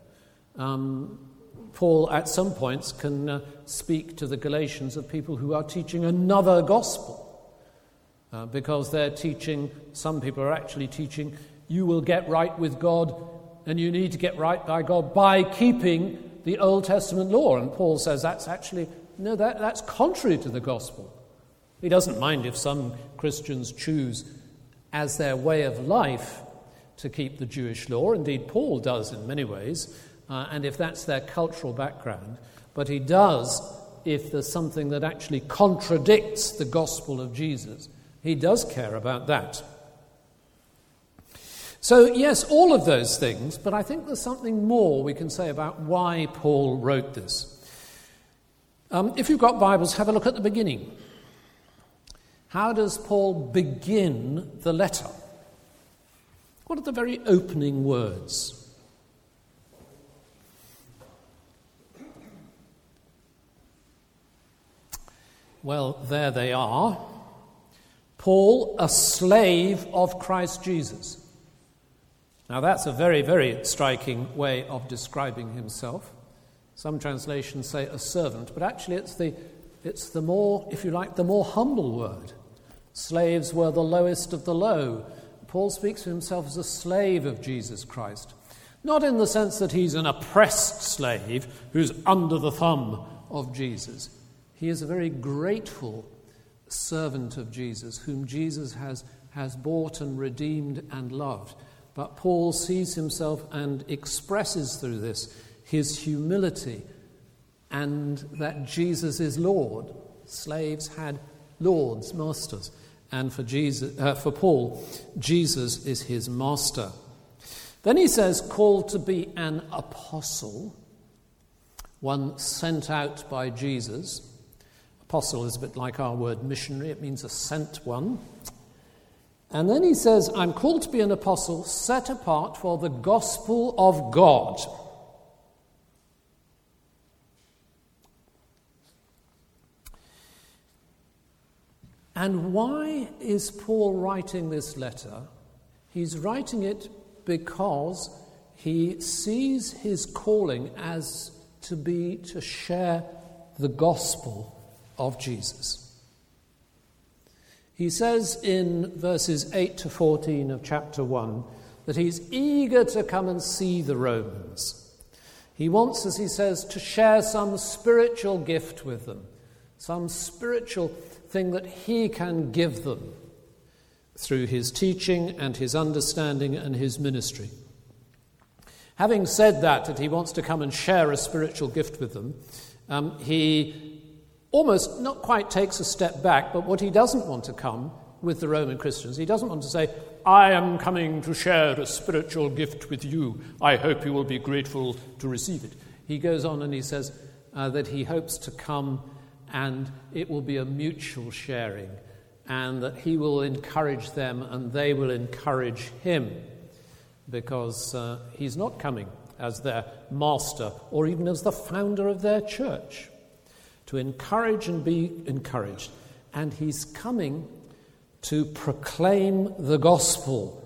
Paul, at some points, can speak to the Galatians of people who are teaching another gospel. Because they're teaching, some people are actually teaching, you will get right with God, and you need to get right by God by keeping the Old Testament law. And Paul says that's actually, no, that's contrary to the gospel. He doesn't mind if some Christians choose as their way of life to keep the Jewish law. Indeed, Paul does in many ways, and if that's their cultural background. But he does if there's something that actually contradicts the gospel of Jesus. He does care about that. So, yes, all of those things, but I think there's something more we can say about why Paul wrote this. If you've got Bibles, have a look at the beginning. How does Paul begin the letter? What are the very opening words? Well, there they are. Paul, a slave of Christ Jesus. Now, that's a very, very striking way of describing himself. Some translations say a servant, but actually it's the more, if you like, the more humble word. Slaves were the lowest of the low. Paul speaks of himself as a slave of Jesus Christ. Not in the sense that he's an oppressed slave who's under the thumb of Jesus. He is a very grateful servant of Jesus, whom Jesus has bought and redeemed and loved. But Paul sees himself and expresses through this his humility and that Jesus is Lord. Slaves had lords, masters. And for Paul, Jesus is his master. Then he says, called to be an apostle, one sent out by Jesus. Apostle is a bit like our word missionary. It means a sent one. And then he says, I'm called to be an apostle set apart for the gospel of God. And why is Paul writing this letter? He's writing it because he sees his calling as to share the gospel of Jesus. He says in verses 8 to 14 of chapter 1 that he's eager to come and see the Romans. He wants, as he says, to share some spiritual gift with them, some spiritual thing that he can give them through his teaching and his understanding and his ministry. Having said that he wants to come and share a spiritual gift with them, he almost not quite takes a step back, but what he doesn't want to come with the Roman Christians, he doesn't want to say, I am coming to share a spiritual gift with you. I hope you will be grateful to receive it. He goes on and he says that he hopes to come and it will be a mutual sharing, and that he will encourage them and they will encourage him, because he's not coming as their master or even as the founder of their church. To encourage and be encouraged. And he's coming to proclaim the gospel.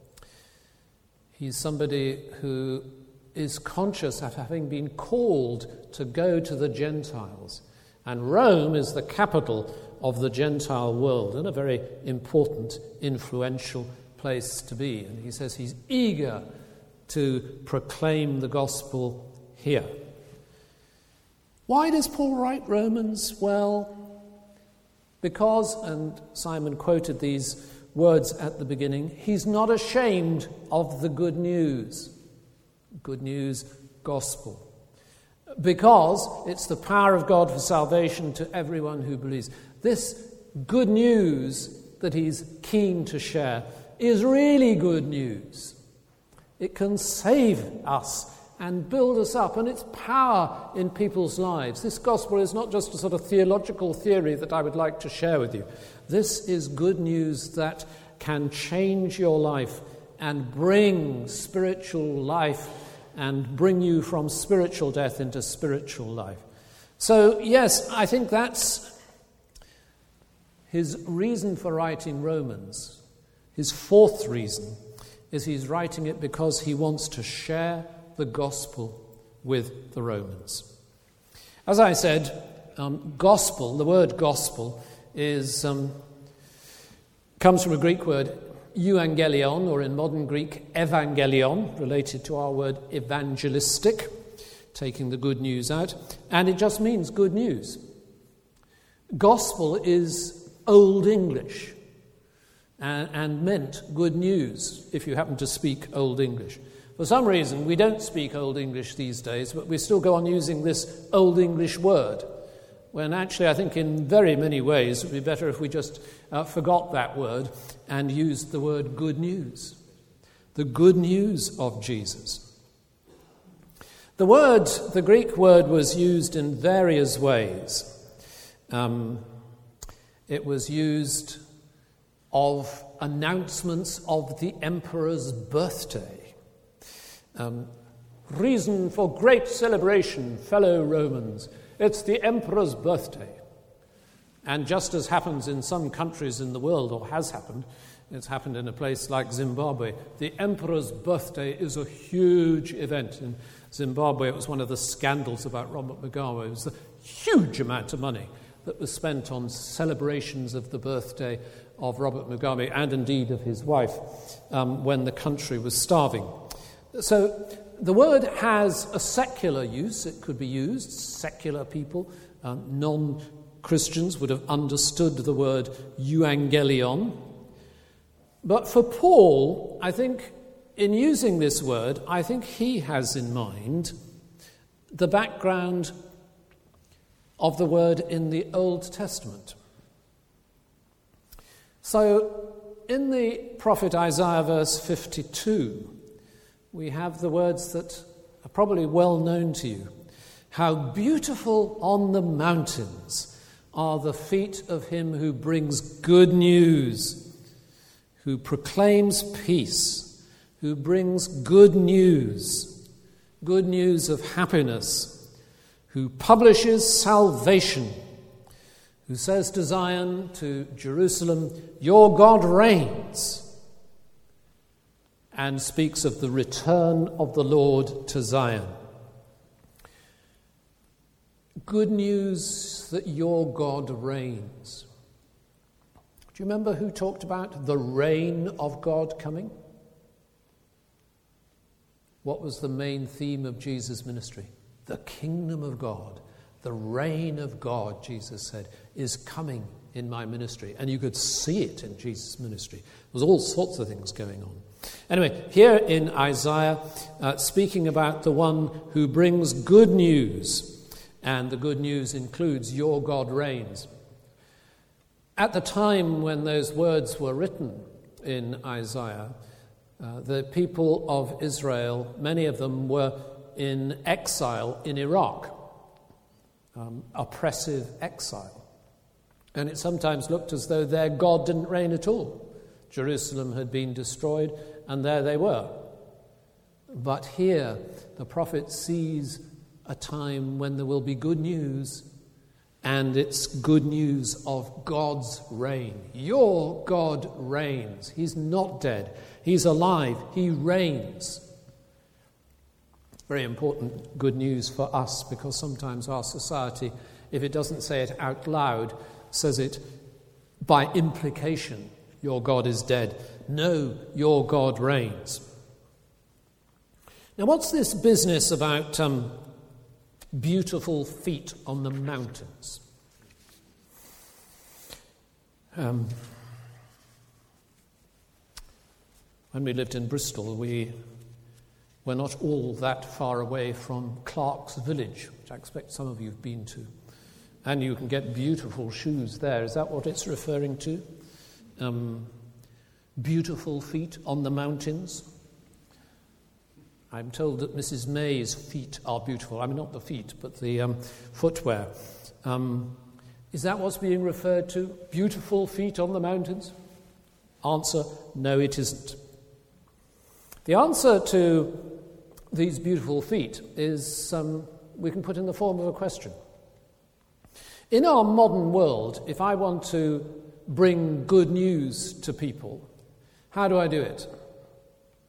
He's somebody who is conscious of having been called to go to the Gentiles. And Rome is the capital of the Gentile world and a very important, influential place to be. And he says he's eager to proclaim the gospel here. Why does Paul write Romans? Well, because, and Simon quoted these words at the beginning, he's not ashamed of the good news. Good news, gospel. Because it's the power of God for salvation to everyone who believes. This good news that he's keen to share is really good news. It can save us and build us up, and its power in people's lives. This gospel is not just a sort of theological theory that I would like to share with you. This is good news that can change your life and bring spiritual life and bring you from spiritual death into spiritual life. So, yes, I think that's his reason for writing Romans. His fourth reason is he's writing it because he wants to share the gospel with the Romans. As I said, gospel, the word gospel, comes from a Greek word, euangelion, or in modern Greek, evangelion, related to our word evangelistic, taking the good news out, and it just means good news. Gospel is Old English and meant good news, if you happen to speak Old English. For some reason, we don't speak Old English these days, but we still go on using this Old English word, when actually I think in very many ways it would be better if we just forgot that word and used the word good news. The good news of Jesus. The Greek word was used in various ways. It was used of announcements of the emperor's birthday. Reason for great celebration, fellow Romans. It's the emperor's birthday. And just as happens in some countries in the world, or has happened, it's happened in a place like Zimbabwe. The emperor's birthday is a huge event. In Zimbabwe, it was one of the scandals about Robert Mugabe. It was a huge amount of money that was spent on celebrations of the birthday of Robert Mugabe and indeed of his wife when the country was starving. So the word has a secular use. It could be used. Secular people, non-Christians would have understood the word euangelion. But for Paul, I think in using this word, I think he has in mind the background of the word in the Old Testament. So in the prophet Isaiah verse 52, we have the words that are probably well known to you. How beautiful on the mountains are the feet of him who brings good news, who proclaims peace, who brings good news of happiness, who publishes salvation, who says to Zion, to Jerusalem, your God reigns, and speaks of the return of the Lord to Zion. Good news that your God reigns. Do you remember who talked about the reign of God coming? What was the main theme of Jesus' ministry? The kingdom of God, the reign of God, Jesus said, is coming in my ministry. And you could see it in Jesus' ministry. There was all sorts of things going on. Anyway, here in Isaiah, speaking about the one who brings good news, and the good news includes your God reigns. At the time when those words were written in Isaiah, the people of Israel, many of them were in exile in Iraq, oppressive exile. And it sometimes looked as though their God didn't reign at all. Jerusalem had been destroyed, and there they were. But here, the prophet sees a time when there will be good news, and it's good news of God's reign. Your God reigns. He's not dead. He's alive. He reigns. Very important good news for us, because sometimes our society, if it doesn't say it out loud, says it by implication. Your God is dead. No, your God reigns. Now, what's this business about beautiful feet on the mountains? When we lived in Bristol, we were not all that far away from Clark's Village, which I expect some of you have been to. And you can get beautiful shoes there. Is that what it's referring to? Beautiful feet on the mountains. I'm told that Mrs. May's feet are beautiful. I mean, not the feet, but the footwear. Is that what's being referred to? Beautiful feet on the mountains? Answer, no, it isn't. The answer to these beautiful feet is, we can put in the form of a question. In our modern world, if I want to bring good news to people, how do I do it?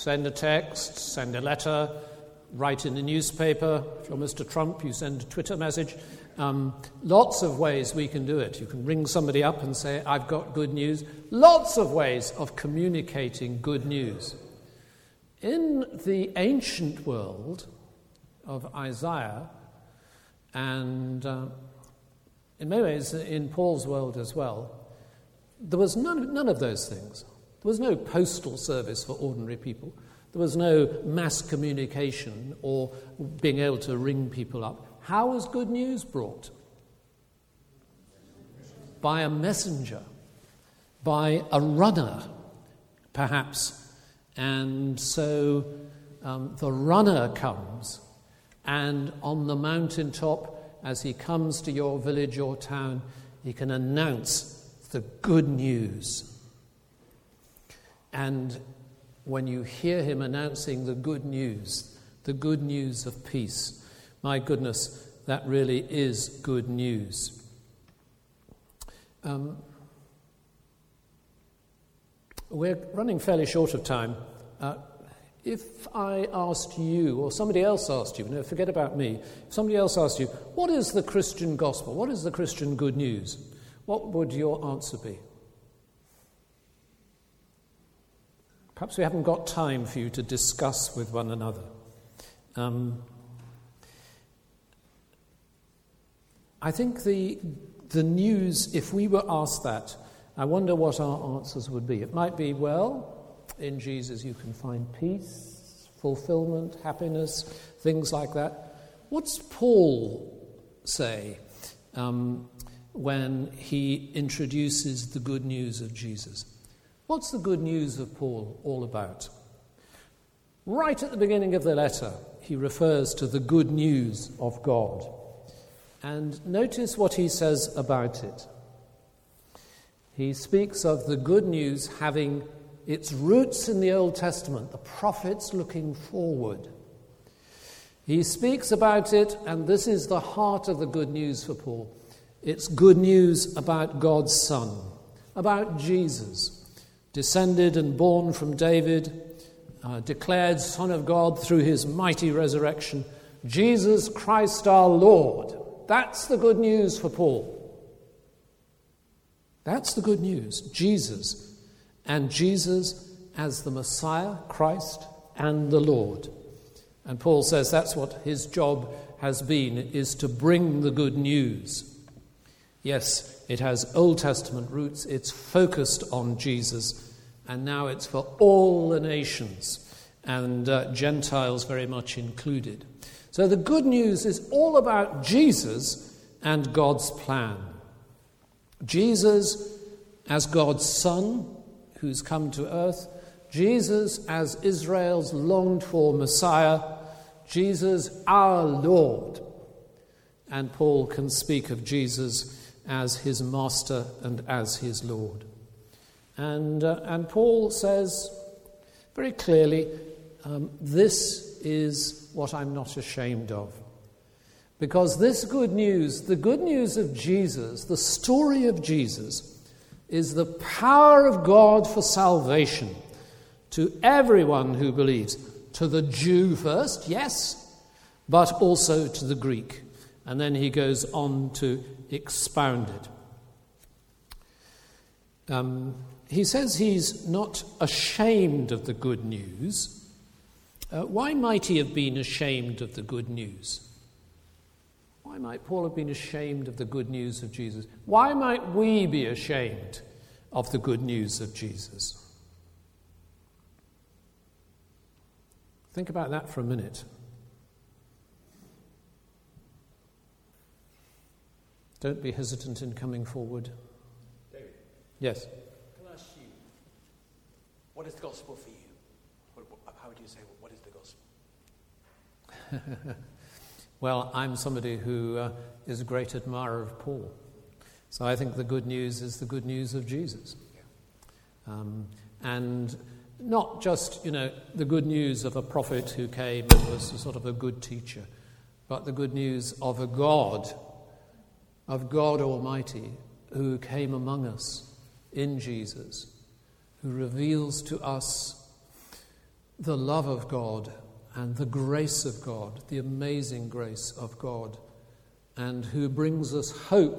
Send a text, send a letter, write in the newspaper. If you're Mr. Trump, you send a Twitter message. Lots of ways we can do it. You can ring somebody up and say, I've got good news. Lots of ways of communicating good news. In the ancient world of Isaiah, and in many ways in Paul's world as well, there was none of those things. There was no postal service for ordinary people. There was no mass communication or being able to ring people up. How was good news brought? By a messenger, by a runner, perhaps. And so the runner comes, and on the mountaintop, as he comes to your village or town, he can announce the good news. And when you hear him announcing the good news of peace, my goodness, that really is good news. We're running fairly short of time. If I asked you, or somebody else asked you, forget about me, if somebody else asked you, what is the Christian gospel? What is the Christian good news? What would your answer be? Perhaps we haven't got time for you to discuss with one another. I think the news, if we were asked that, I wonder what our answers would be. It might be, well, in Jesus you can find peace, fulfillment, happiness, things like that. What's Paul say when he introduces the good news of Jesus? What's the good news of Paul all about? Right at the beginning of the letter, he refers to the good news of God. And notice what he says about it. He speaks of the good news having its roots in the Old Testament, the prophets looking forward. He speaks about it, and this is the heart of the good news for Paul. It's good news about God's Son, about Jesus, descended and born from David, declared Son of God through his mighty resurrection, Jesus Christ our Lord. That's the good news for Paul. That's the good news. Jesus, and Jesus as the Messiah, Christ, and the Lord. And Paul says that's what his job has been, is to bring the good news. Yes, it has Old Testament roots, it's focused on Jesus, and now it's for all the nations, and Gentiles very much included. So the good news is all about Jesus and God's plan. Jesus as God's Son, who's come to earth. Jesus as Israel's longed-for Messiah. Jesus our Lord. And Paul can speak of Jesus as his Master and as his Lord. And Paul says very clearly, this is what I'm not ashamed of. Because this good news, the good news of Jesus, the story of Jesus, is the power of God for salvation to everyone who believes. To the Jew first, yes, but also to the Greek. And then he goes on to expound it. He says he's not ashamed of the good news. Why might he have been ashamed of the good news? Why might Paul have been ashamed of the good news of Jesus? Why might we be ashamed of the good news of Jesus? Think about that for a minute. Don't be hesitant in coming forward. David? Yes? Can I ask you, what is the gospel for you? How would you say, what is the gospel? Well, I'm somebody who is a great admirer of Paul. So I think the good news is the good news of Jesus. And not just, the good news of a prophet who came and was a sort of a good teacher, but the good news of a God Almighty, who came among us in Jesus, who reveals to us the love of God and the grace of God, the amazing grace of God, and who brings us hope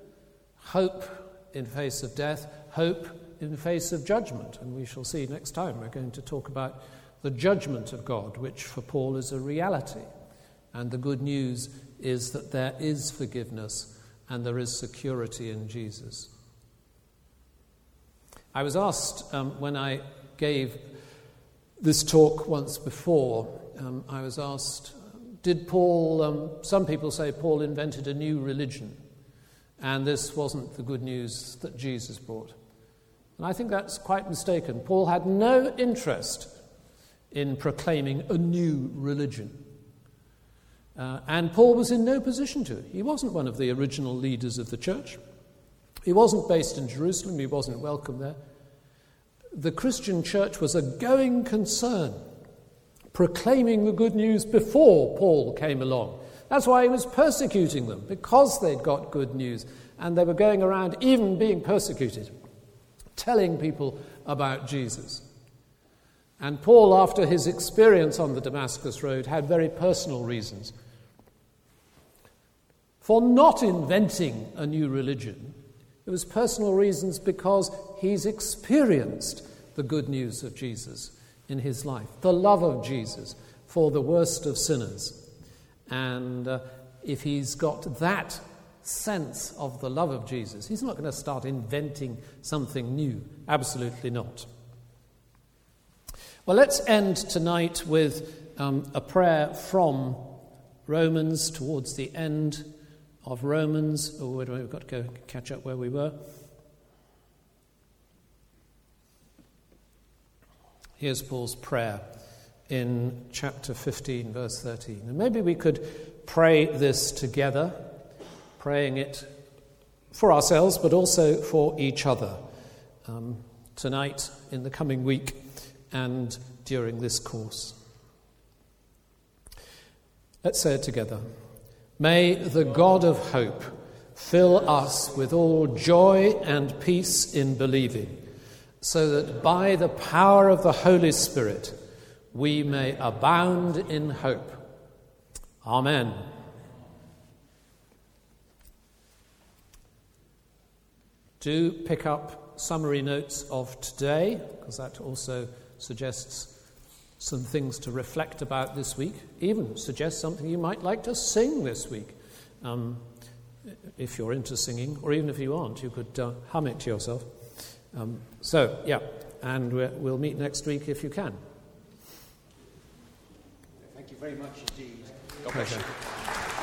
in face of death, hope in face of judgment. And we shall see next time we're going to talk about the judgment of God, which for Paul is a reality. And the good news is that there is forgiveness and there is security in Jesus. I was asked when I gave this talk once before, I was asked, did Paul, some people say Paul invented a new religion, and this wasn't the good news that Jesus brought. And I think that's quite mistaken. Paul had no interest in proclaiming a new religion. And Paul was in no position to. He wasn't one of the original leaders of the church. He wasn't based in Jerusalem. He wasn't welcome there. The Christian church was a going concern, proclaiming the good news before Paul came along. That's why he was persecuting them, because they'd got good news. And they were going around even being persecuted, telling people about Jesus. And Paul, after his experience on the Damascus Road, had very personal reasons for not inventing a new religion. It was personal reasons because he's experienced the good news of Jesus in his life, the love of Jesus for the worst of sinners. And if he's got that sense of the love of Jesus, he's not going to start inventing something new. Absolutely not. Well, let's end tonight with a prayer from Romans, towards the end of Romans. Oh, we've got to go catch up where we were. Here's Paul's prayer in chapter 15, verse 13. And maybe we could pray this together, praying it for ourselves, but also for each other, tonight, in the coming week, and during this course. Let's say it together. May the God of hope fill us with all joy and peace in believing, so that by the power of the Holy Spirit we may abound in hope. Amen. Do pick up summary notes of today, because that also suggests some things to reflect about this week, even suggests something you might like to sing this week. If you're into singing, or even if you aren't, you could hum it to yourself. And we'll meet next week if you can. Thank you very much indeed. God bless you.